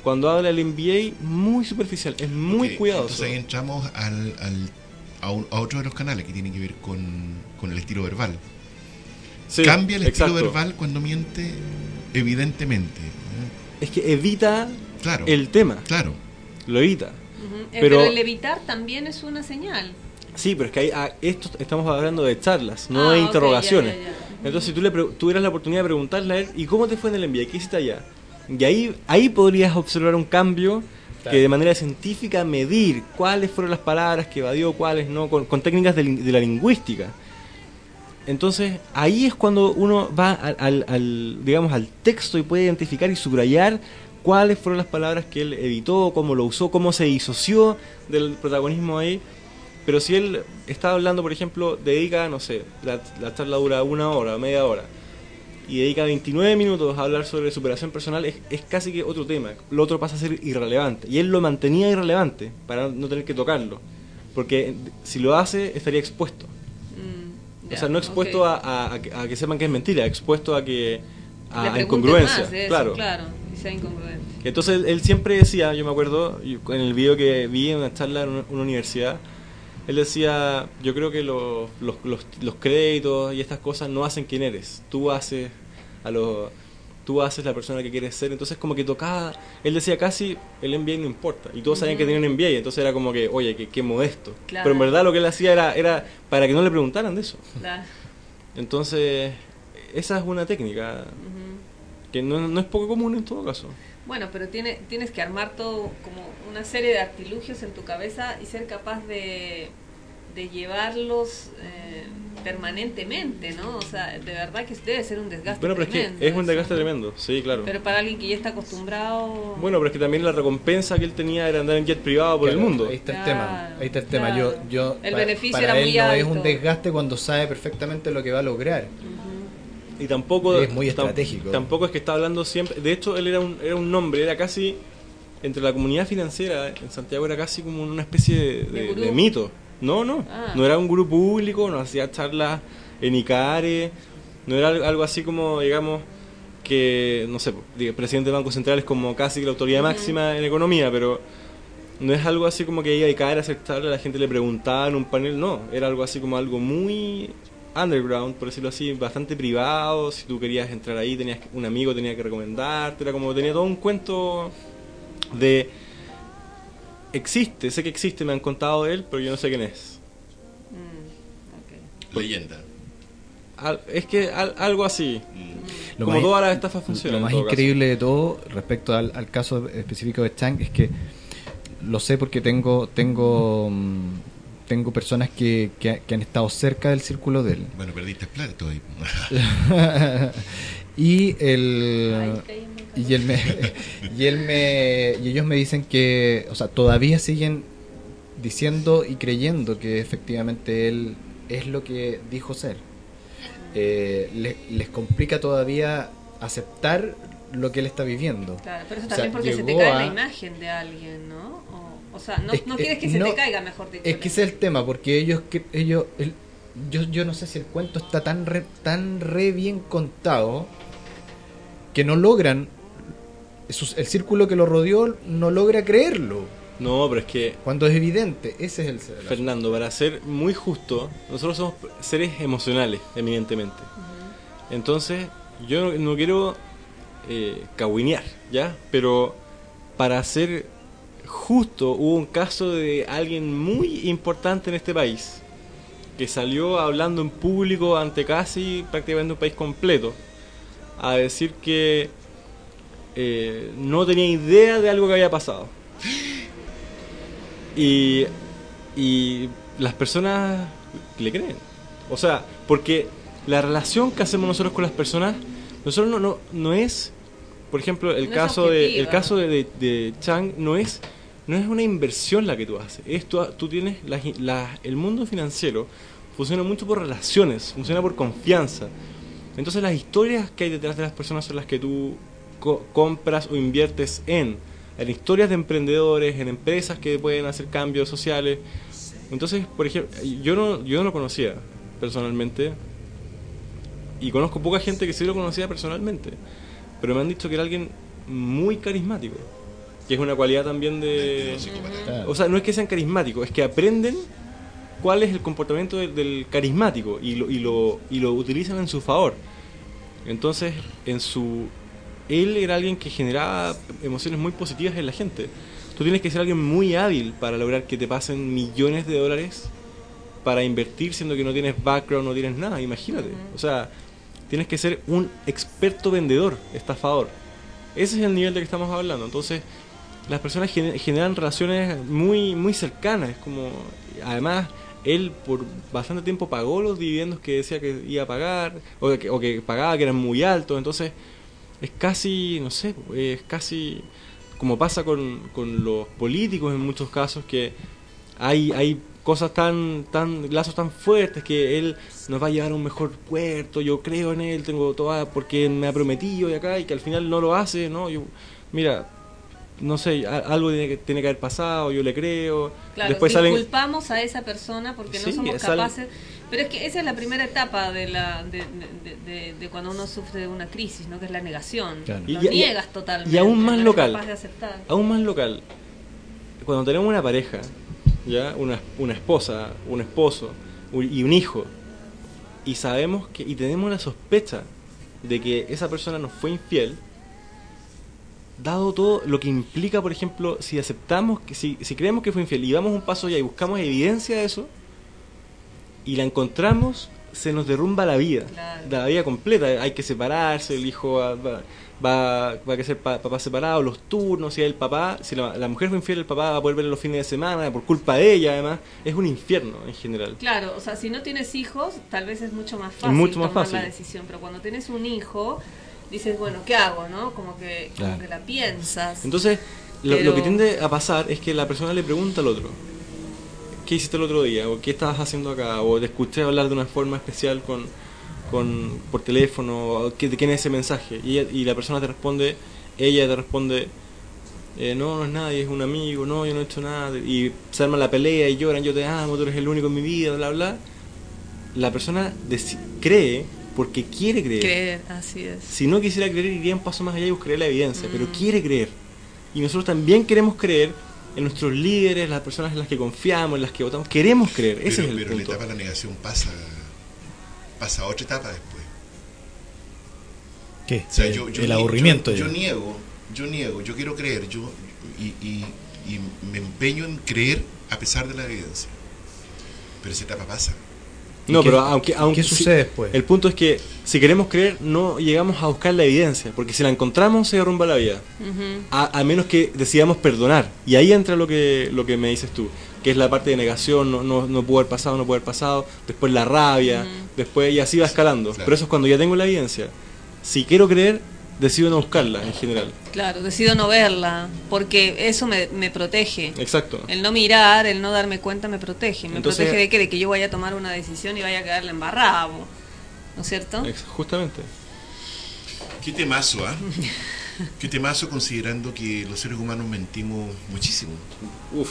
Cuando habla del MBA, muy superficial, es muy Ok, cuidadoso. Entonces ahí entramos a otro de los canales que tiene que ver con el estilo verbal. Sí, Cambia el exacto. estilo verbal cuando miente, evidentemente. Es que evita Claro. el tema, Claro. lo evita. Ujú. Pero- Pero el evitar también es una señal. Sí, pero es que esto estamos hablando de charlas, no Ah, de ok, interrogaciones. ya, ya, ya. Entonces, si tú tuvieras la oportunidad de preguntarle a él, ¿y cómo te fue en el MBA? ¿Qué hiciste allá? Y ahí podrías observar un cambio Claro. que de manera científica medir cuáles fueron las palabras que evadió, cuáles no, con técnicas de la lingüística. Entonces, ahí es cuando uno va digamos, al texto y puede identificar y subrayar cuáles fueron las palabras que él evitó, cómo lo usó, cómo se disoció del protagonismo ahí. Pero si él está hablando, por ejemplo, dedica, no sé, la charla dura 1 hora, media hora, y dedica 29 minutos a hablar sobre superación personal, es casi que otro tema. Lo otro pasa a ser irrelevante. Y él lo mantenía irrelevante para no tener que tocarlo. Porque si lo hace, estaría expuesto. O sea, no expuesto ok. a que sepan que es mentira, expuesto a Le pregunten incongruencia. más de eso, claro. claro, y sea incongruente. Entonces él siempre decía, yo me acuerdo, en el video que vi en una charla en una universidad, él decía, yo creo que los créditos y estas cosas no hacen quién eres, tú haces la persona que quieres ser. Entonces como que tocaba, él decía casi el MBA no importa, y todos sabían que tenía un MBA, entonces era como que, oye, qué modesto. Claro. Pero en verdad lo que él hacía era para que no le preguntaran de eso. Claro. Entonces esa es una técnica Ujú. que no es poco común en todo caso. Bueno, pero tienes que armar todo como una serie de artilugios en tu cabeza y ser capaz de llevarlos permanentemente, ¿no? O sea, de verdad que debe ser un desgaste Bueno, pero es tremendo. que es un eso, desgaste ¿no? tremendo, sí, claro. Pero para alguien que ya está acostumbrado... Bueno, pero es que también la recompensa que él tenía era andar en jet privado por el Claro, mundo. Ahí está el Claro, tema. Ahí está el tema. claro. Yo El para- beneficio para era él muy no es alto. un desgaste cuando sabe perfectamente lo que va a lograr. Ujú. Y tampoco Es muy estratégico. Tampoco es que está hablando siempre. De hecho, él era un nombre, era casi entre la comunidad financiera en Santiago, era casi como una especie ¿De gurú? de mito. No Ah. no era un gurú público, no hacía charlas en ICARE, no era algo así como, digamos, que, no sé, el presidente del Banco Central es como casi la autoridad máxima en economía, pero no es algo así como que iba a ICARE a hacer charlas, la gente le preguntaba en un panel, no, era algo así como algo muy underground, por decirlo así, bastante privado. Si tú querías entrar ahí, un amigo tenía que recomendarte, era como, tenía todo un cuento de sé que existe, me han contado de él, pero yo no sé quién es. Ok. Leyenda. Es que algo así, Lo como más- todas las estafas funcionan. Lo más en todo caso. increíble de todo respecto al caso específico de Chang es que lo sé porque tengo personas que han estado cerca del círculo de él. Bueno, perdiste plata ahí. Y ellos me dicen que, o sea, todavía siguen diciendo y creyendo que efectivamente él es lo que dijo ser. Les complica todavía aceptar lo que él está viviendo. Claro, pero eso O sea, también porque se te llegó cae a- la imagen de alguien, ¿no? O sea, no Es- quieres que se no, te caiga, mejor dicho. Es que ese es el tema, porque yo no sé si el cuento está tan re bien contado que no logran, el círculo que lo rodeó no logra creerlo, No, pero es que, cuando es evidente. Ese es el Fernando, para ser muy justo, nosotros somos seres emocionales, eminentemente. Entonces, yo no quiero cahuinear, ¿ya? Pero para ser justo, hubo un caso de alguien muy importante en este país que salió hablando en público ante casi prácticamente un país completo a decir que no tenía idea de algo que había pasado. Y las personas le creen. O sea, porque la relación que hacemos nosotros con las personas, nosotros no es, por ejemplo, No es objetiva. el caso de Chang no es una inversión la que tú haces. Tú tienes el mundo financiero funciona mucho por relaciones, funciona por confianza. Entonces las historias que hay detrás de las personas son las que tú compras o inviertes en historias de emprendedores, en empresas que pueden hacer cambios sociales. Entonces, por ejemplo, yo no lo conocía personalmente y conozco poca gente que sí lo conocía personalmente, pero me han dicho que era alguien muy carismático, que es una cualidad también de... los psicópatas. Claro. O sea, no es que sean carismáticos, es que aprenden cuál es el comportamiento del carismático y lo utilizan en su favor. Entonces, él era alguien que generaba emociones muy positivas en la gente. Tú tienes que ser alguien muy hábil para lograr que te pasen millones de dólares para invertir, siendo que no tienes background, no tienes nada, imagínate. O sea, tienes que ser un experto vendedor, estafador. Ese es el nivel de que estamos hablando. Entonces, las personas generan relaciones muy, muy cercanas. Es como, además, él por bastante tiempo pagó los dividendos que decía que iba a pagar, o que pagaba, que eran muy altos. Entonces, es casi, no sé, es casi como pasa con los políticos en muchos casos, que hay cosas lazos tan fuertes que él nos va a llevar a un mejor puerto, yo creo en él, tengo toda, porque me ha prometido y acá, y que al final no lo hace, ¿no? Mira, no sé, algo tiene que haber pasado, yo le creo. Claro, después culpamos a esa persona porque no Sí, somos capaces. Pero es que esa es la primera etapa de cuando uno sufre de una crisis, ¿no? Que es la negación. Claro. Lo Y niegas totalmente. y aún más no eres local. capaz de aceptar. Aún más local, cuando tenemos una pareja, ya una esposa, un esposo y un hijo, y sabemos que, y tenemos la sospecha de que esa persona nos fue infiel, dado todo lo que implica, por ejemplo, si aceptamos, si creemos que fue infiel y damos un paso allá y buscamos evidencia de eso, y la encontramos, se nos derrumba la vida, Claro. la vida completa. Hay que separarse, el hijo va a ser papá separado, los turnos, si la mujer fue infiel, el papá va a poder verlo los fines de semana por culpa de ella. Además, es un infierno en general. Claro, o sea, si no tienes hijos, tal vez es mucho más fácil mucho más tomar fácil. la decisión, pero cuando tienes un hijo, dices, bueno, ¿qué hago, no? Como que la piensas. Entonces, Pero- lo que tiende a pasar es que la persona le pregunta al otro: ¿qué hiciste el otro día? ¿O qué estabas haciendo acá? ¿O te escuché hablar de una forma especial por teléfono? ¿O ¿de quién es ese mensaje? Y la persona te responde, ella te responde, no es nadie, es un amigo, no, yo no he hecho nada. Y se arma la pelea y lloran, yo te amo, tú eres el único en mi vida, bla, bla. La persona cree porque quiere Creer, así es. Si no quisiera creer, iría un paso más allá y buscaría la evidencia, pero quiere creer. Y nosotros también queremos creer en nuestros líderes, las personas en las que confiamos, en las que votamos. Queremos creer, ese es el pero la punto. etapa de la negación pasa a otra etapa después. ¿Qué? O sea, el aburrimiento. yo niego, yo quiero creer, y me empeño en creer a pesar de la evidencia. Pero esa etapa pasa. No, ¿Qué- pero aunque ¿Qué sucede después? El punto es que si queremos creer, no llegamos a buscar la evidencia, porque si la encontramos se derrumba la vida. Ujú. A menos que decidamos perdonar. Y ahí entra lo que me dices tú, que es la parte de negación, no pudo haber pasado, después la rabia, después, y así va escalando. Claro. Pero eso es cuando ya tengo la evidencia. Si quiero creer, decido no buscarla en general. Claro, decido no verla, porque eso me protege. Exacto. El no mirar, el no darme cuenta me protege. ¿Me Entonces- protege de qué? De que yo vaya a tomar una decisión y vaya a quedarla embarrado, ¿no es cierto? Justamente. Qué temazo, ¿ah? Qué temazo, considerando que los seres humanos mentimos muchísimo. Uf.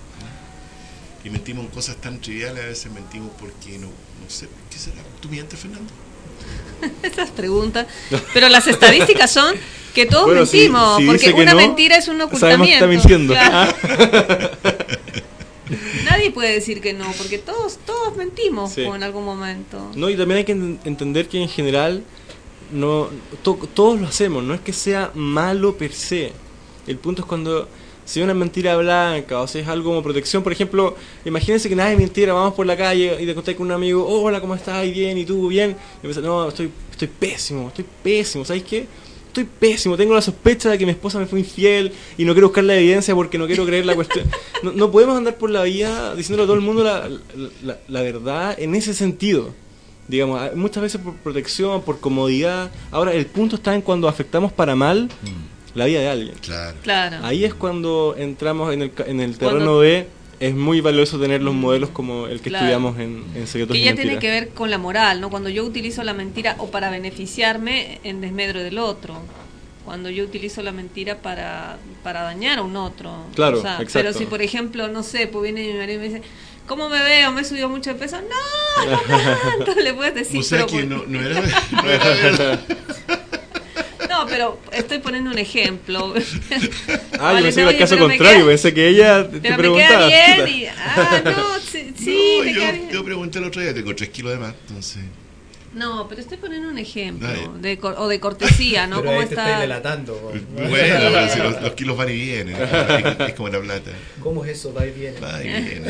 Y mentimos en cosas tan triviales, a veces mentimos porque no sé, ¿qué será? ¿Tú mientes, Fernando? Estas preguntas. Pero las estadísticas son que todos Bueno, mentimos, si porque dice que una no, mentira es un sabemos que ocultamiento. está mintiendo. Claro. Nadie puede decir que no, porque todos mentimos Sí. en algún momento. No, y también hay que entender que en general todos lo hacemos, no es que sea malo per se. El punto es cuando si es una mentira blanca o si es algo como protección. Por ejemplo, imagínense que nada es mentira, vamos por la calle y te contáis con un amigo, oh, hola, ¿cómo estás? Bien, ¿y tú? Bien. Y empiezas, no, estoy pésimo, ¿sabes qué? Estoy pésimo, tengo la sospecha de que mi esposa me fue infiel y no quiero buscar la evidencia porque no quiero creer la cuestión. No podemos andar por la vida diciéndole a todo el mundo la verdad en ese sentido. Digamos, muchas veces por protección, por comodidad. Ahora, el punto está en cuando afectamos para mal la vida de alguien. Claro. Claro. Ahí es cuando entramos en el terreno Cuando- de es muy valioso tener los modelos como el que Claro. estudiamos en Secretos Que y ya Mentiras. tiene que ver con la moral, ¿no? Cuando yo utilizo la mentira o para beneficiarme en desmedro del otro. Cuando yo utilizo la mentira para dañar a un otro. Claro, O sea, exacto. pero si, por ejemplo, no sé, pues viene mi marido y me dice, ¿cómo me veo? ¿Me he subido mucho de peso? No tanto, le puedes decir. O sea pero que por- no era verdad. No, pero estoy poniendo un ejemplo. Ah, yo Vale, pensé que era el oye, caso pero me contrario, queda- pensé que ella te Pero me preguntaba. queda bien y... no, sí, No, te queda bien. yo pregunté el otro día, tengo 3 kilos de más, entonces... No, pero estoy poniendo un ejemplo Dale. o de cortesía, ¿no? Pero ¿Cómo ahí te estáis está? delatando. po. Bueno, pero si los kilos van y vienen, es como la plata, ¿Cómo es eso? Va y viene. va y viene.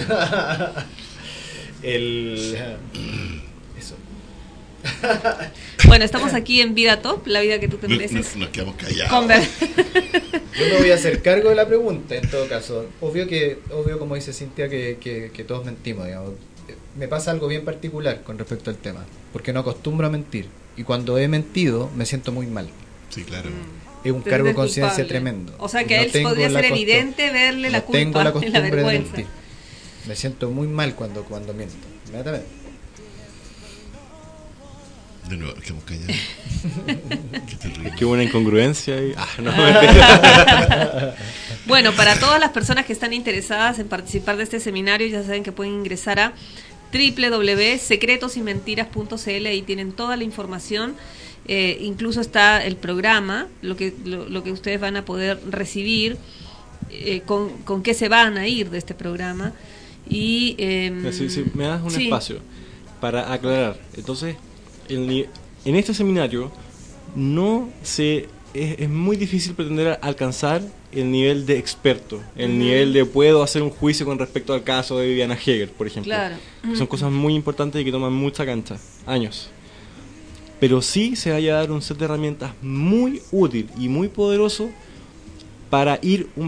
Eso. Bueno, estamos aquí en Vida Top, la vida que tú te mereces. Nos quedamos callados. Yo me voy a hacer cargo de la pregunta en todo caso. Obvio como dice Cintia que todos mentimos, digamos. Me pasa algo bien particular con respecto al tema, porque no acostumbro a mentir y cuando he mentido me siento muy mal. Sí, claro. Es un Te cargo de sientes conciencia culpable. tremendo. O sea que No a él tengo podría la ser costu- evidente verle la no tengo culpa la y costumbre la de vergüenza. mentir. Me siento muy mal cuando miento. Inmediatamente. De nuevo, nos quedamos callados. Qué terrible. Qué buena incongruencia ahí. No, Bueno, para todas las personas que están interesadas en participar de este seminario, ya saben que pueden ingresar a www.secretosimentiras.cl, ahí tienen toda la información, incluso está el programa, lo que ustedes van a poder recibir, con qué se van a ir de este programa. Y si me das un sí. espacio para aclarar. Entonces, en este seminario es muy difícil pretender alcanzar el nivel de experto, el nivel de puedo hacer un juicio con respecto al caso de Viviana Heger, por ejemplo. Claro. Que son cosas muy importantes y que toman mucha cancha, años. Pero sí se va a dar un set de herramientas muy útil y muy poderoso para ir un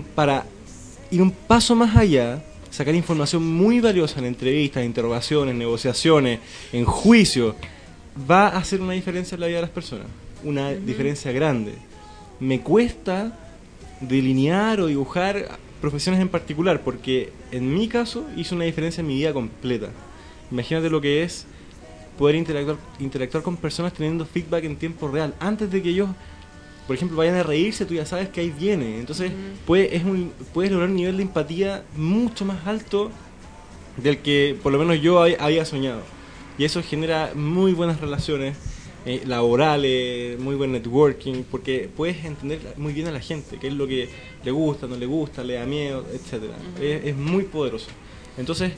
paso más allá, sacar información muy valiosa en entrevistas, interrogaciones, negociaciones, en juicios. Va a hacer una diferencia en la vida de las personas, una diferencia grande. Me cuesta delinear o dibujar profesiones en particular, porque en mi caso hizo una diferencia en mi vida completa. Imagínate lo que es poder interactuar con personas teniendo feedback en tiempo real. Antes de que ellos, por ejemplo, vayan a reírse, tú ya sabes que ahí viene. Entonces puedes lograr un nivel de empatía mucho más alto del que por lo menos yo había soñado. Y eso genera muy buenas relaciones laborales, muy buen networking, porque puedes entender muy bien a la gente, qué es lo que le gusta, no le gusta, le da miedo, etcétera. Es muy poderoso. Entonces,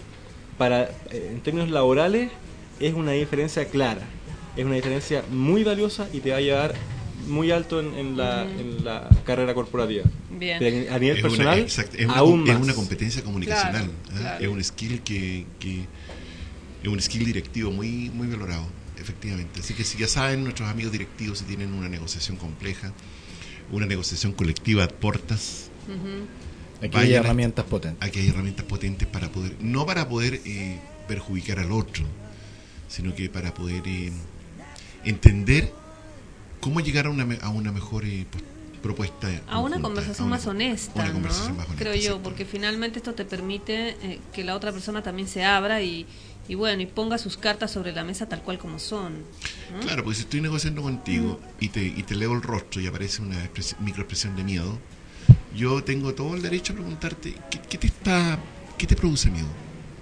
en términos laborales, es una diferencia clara, es una diferencia muy valiosa y te va a llevar muy alto en la carrera corporativa. Bien. Pero a nivel Es personal, aún más. es una competencia comunicacional. Claro, claro. Es un skill que es un skill directivo muy, muy valorado, efectivamente. Así que si ya saben, nuestros amigos directivos, si tienen una negociación compleja, una negociación colectiva a portas, Aquí hay herramientas potentes. aquí hay herramientas potentes para poder, no para poder perjudicar al otro, sino que para poder entender cómo llegar a una mejor propuesta. A una conjunta, conversación más honesta, una conversación ¿no? más honesta, Creo yo, exacto. porque finalmente esto te permite que la otra persona también se abra y bueno, y ponga sus cartas sobre la mesa tal cual como son, ¿no? Claro, porque si estoy negociando contigo y te leo el rostro y aparece una microexpresión de miedo, yo tengo todo el derecho a preguntarte ¿qué te produce miedo?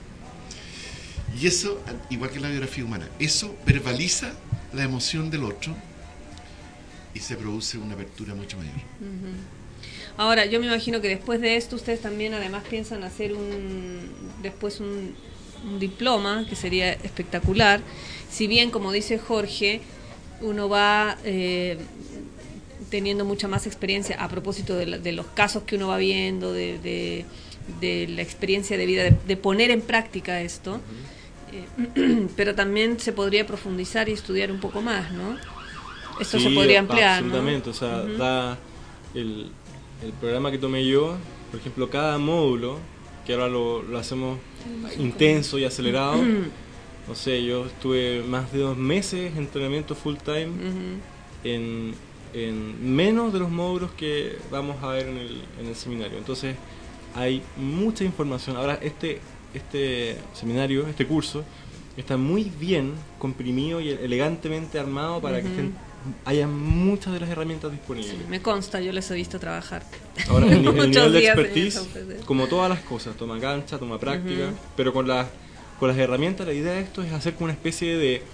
Y eso, igual que en la biografía humana, eso verbaliza la emoción del otro y se produce una apertura mucho mayor. Ahora, yo me imagino que después de esto ustedes también además piensan hacer después un diploma, que sería espectacular. Si bien, como dice Jorge, uno va teniendo mucha más experiencia a propósito de los casos que uno va viendo, de la experiencia de vida, de poner en práctica esto, pero también se podría profundizar y estudiar un poco más, ¿no? Esto se podría ampliar, absolutamente, ¿no? o sea, da el programa que tomé yo, por ejemplo, cada módulo, que ahora lo hacemos intenso y acelerado, no sé, yo estuve más de 2 meses en entrenamiento full time en menos de los módulos que vamos a ver en el seminario. Entonces hay mucha información. Ahora este seminario, este curso, está muy bien comprimido y elegantemente armado para que haya muchas de las herramientas disponibles. Sí, me consta, yo les he visto trabajar. Ahora, el Muchos nivel de días en expertise, esa ofrecer. como todas las cosas, toma cancha, toma práctica, pero con las herramientas, la idea de esto es hacer como una especie de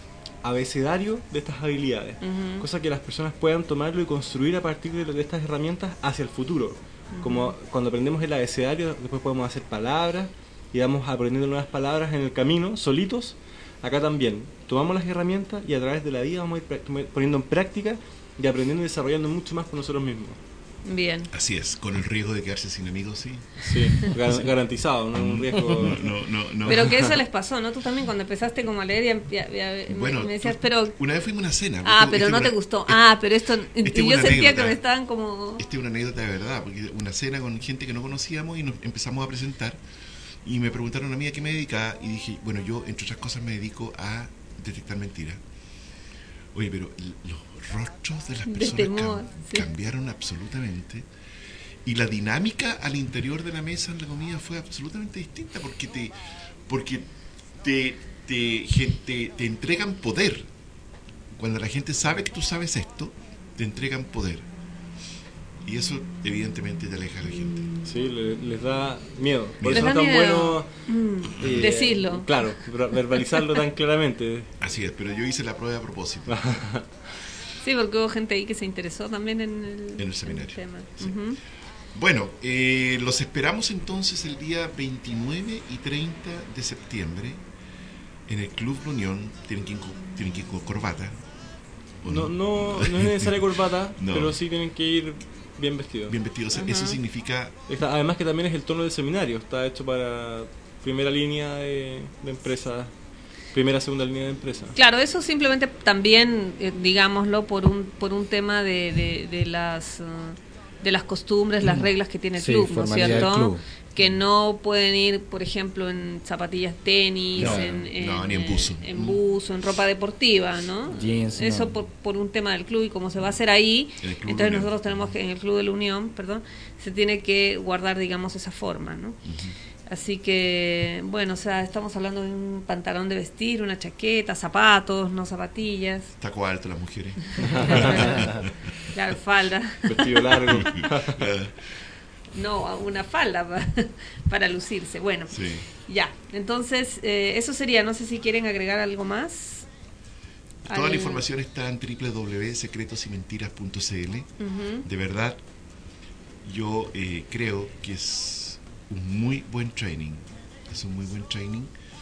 abecedario de estas habilidades, cosa que las personas puedan tomarlo y construir a partir de estas herramientas hacia el futuro. Como cuando aprendemos el abecedario, después podemos hacer palabras y vamos aprendiendo nuevas palabras en el camino, solitos. Acá también tomamos las herramientas y a través de la vida vamos a ir poniendo en práctica y aprendiendo y desarrollando mucho más por nosotros mismos. Bien. Así es, con el riesgo de quedarse sin amigos, sí. Sí, garantizado, no es un riesgo. No. Pero que eso les pasó, ¿no? Tú también cuando empezaste como a leer Bueno, me decías, pero... Una vez fuimos a una cena. pero no te gustó. Pero esto... Y yo sentía que me estaban como... Esta es una anécdota de verdad, porque una cena con gente que no conocíamos y nos empezamos a presentar y me preguntaron a mí a qué me dedicaba y dije, bueno, yo entre otras cosas me dedico a detectar mentiras. Oye, pero los rostros de las personas temor, cambiaron absolutamente y la dinámica al interior de la mesa en la comida fue absolutamente distinta porque te entregan poder. Cuando la gente sabe que tú sabes esto, te entregan poder y eso evidentemente te aleja a la gente. Sí, les da miedo. Por Les eso da no es tan miedo. bueno Decirlo. Claro, verbalizarlo tan claramente. Así es, pero yo hice la prueba a propósito. Sí, porque hubo gente ahí que se interesó también en el seminario. el tema. Sí. Bueno, los esperamos entonces el día 29 y 30 de septiembre en el Club La Unión. Tienen que ir con corbata. No es necesaria corbata, No. pero sí tienen que ir bien vestidos. Bien vestidos. Eso significa... Además que también es el tono del seminario, está hecho para primera línea de empresas, primera, segunda línea de empresa. Claro, eso simplemente también, digámoslo, por un tema de las costumbres, las reglas que tiene el club, ¿no es formalidad del cierto? club. Que no pueden ir, por ejemplo, en zapatillas tenis, ni en buzo. En buzo, en ropa deportiva, ¿no? Jeans, eso no. por un tema del club y como se va a hacer ahí, En el Club entonces de la Unión. nosotros tenemos que, en el Club de la Unión, se tiene que guardar, digamos, esa forma, ¿no? Así que, bueno, o sea, estamos hablando de un pantalón de vestir, una chaqueta, zapatos, no zapatillas. Taco alto las mujeres. Claro, falda. Vestido largo. No, una falda para lucirse. Bueno, Sí. ya. Entonces, eso sería. No sé si quieren agregar algo más. Toda la información está en www.secretosimentiras.cl. De verdad, yo creo que es un muy buen training. Es un muy buen training.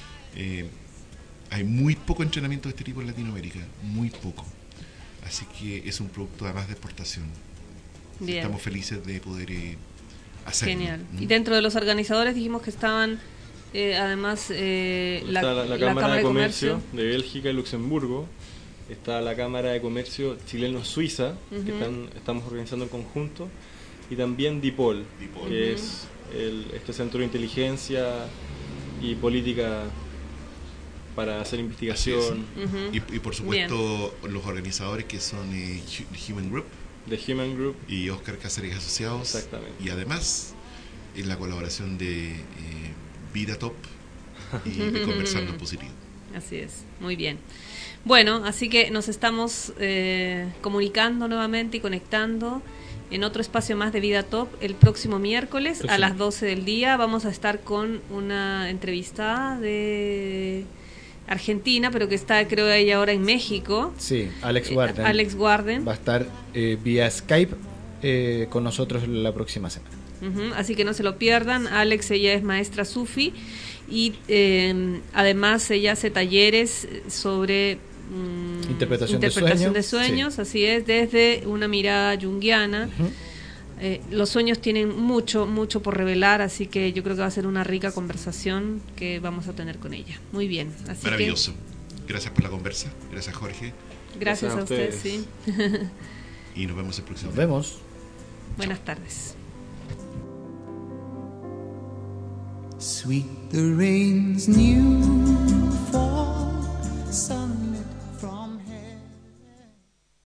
Hay muy poco entrenamiento de este tipo en Latinoamérica. Muy poco. Así que es un producto además de exportación. Bien. Estamos felices de poder hacerlo. Genial. Y dentro de los organizadores dijimos que estaban, además, Está la Cámara de Comercio de Bélgica y Luxemburgo. Está la Cámara de Comercio chileno-suiza, que estamos organizando en conjunto. Y también DIPOL, que es este centro de inteligencia y política para hacer investigación. Y por supuesto los organizadores que son Human Group The Human Group y Oscar Cáceres Asociados. Exactamente. Y además en la colaboración de Vida Top y de Conversando en Positivo. Así es, muy bien. Bueno, así que nos estamos comunicando nuevamente y conectando en otro espacio más de Vida Top el próximo miércoles a las 12 del día. Vamos a estar con una entrevistada de Argentina, pero que está, creo, ella ahora en México. Sí, Alex Warden. Alex Warden. Va a estar vía Skype con nosotros la próxima semana. Así que no se lo pierdan. Alex, ella es maestra sufi y además ella hace talleres sobre interpretación de sueños, sí. Así es, desde una mirada junguiana. Los sueños tienen mucho por revelar, así que yo creo que va a ser una rica conversación que vamos a tener con ella. Muy bien. Así maravilloso. Gracias por la conversa. Gracias, Jorge. Gracias a usted, sí. Y nos vemos el próximo. Nos vemos. Buenas tardes. Sweet the rain's new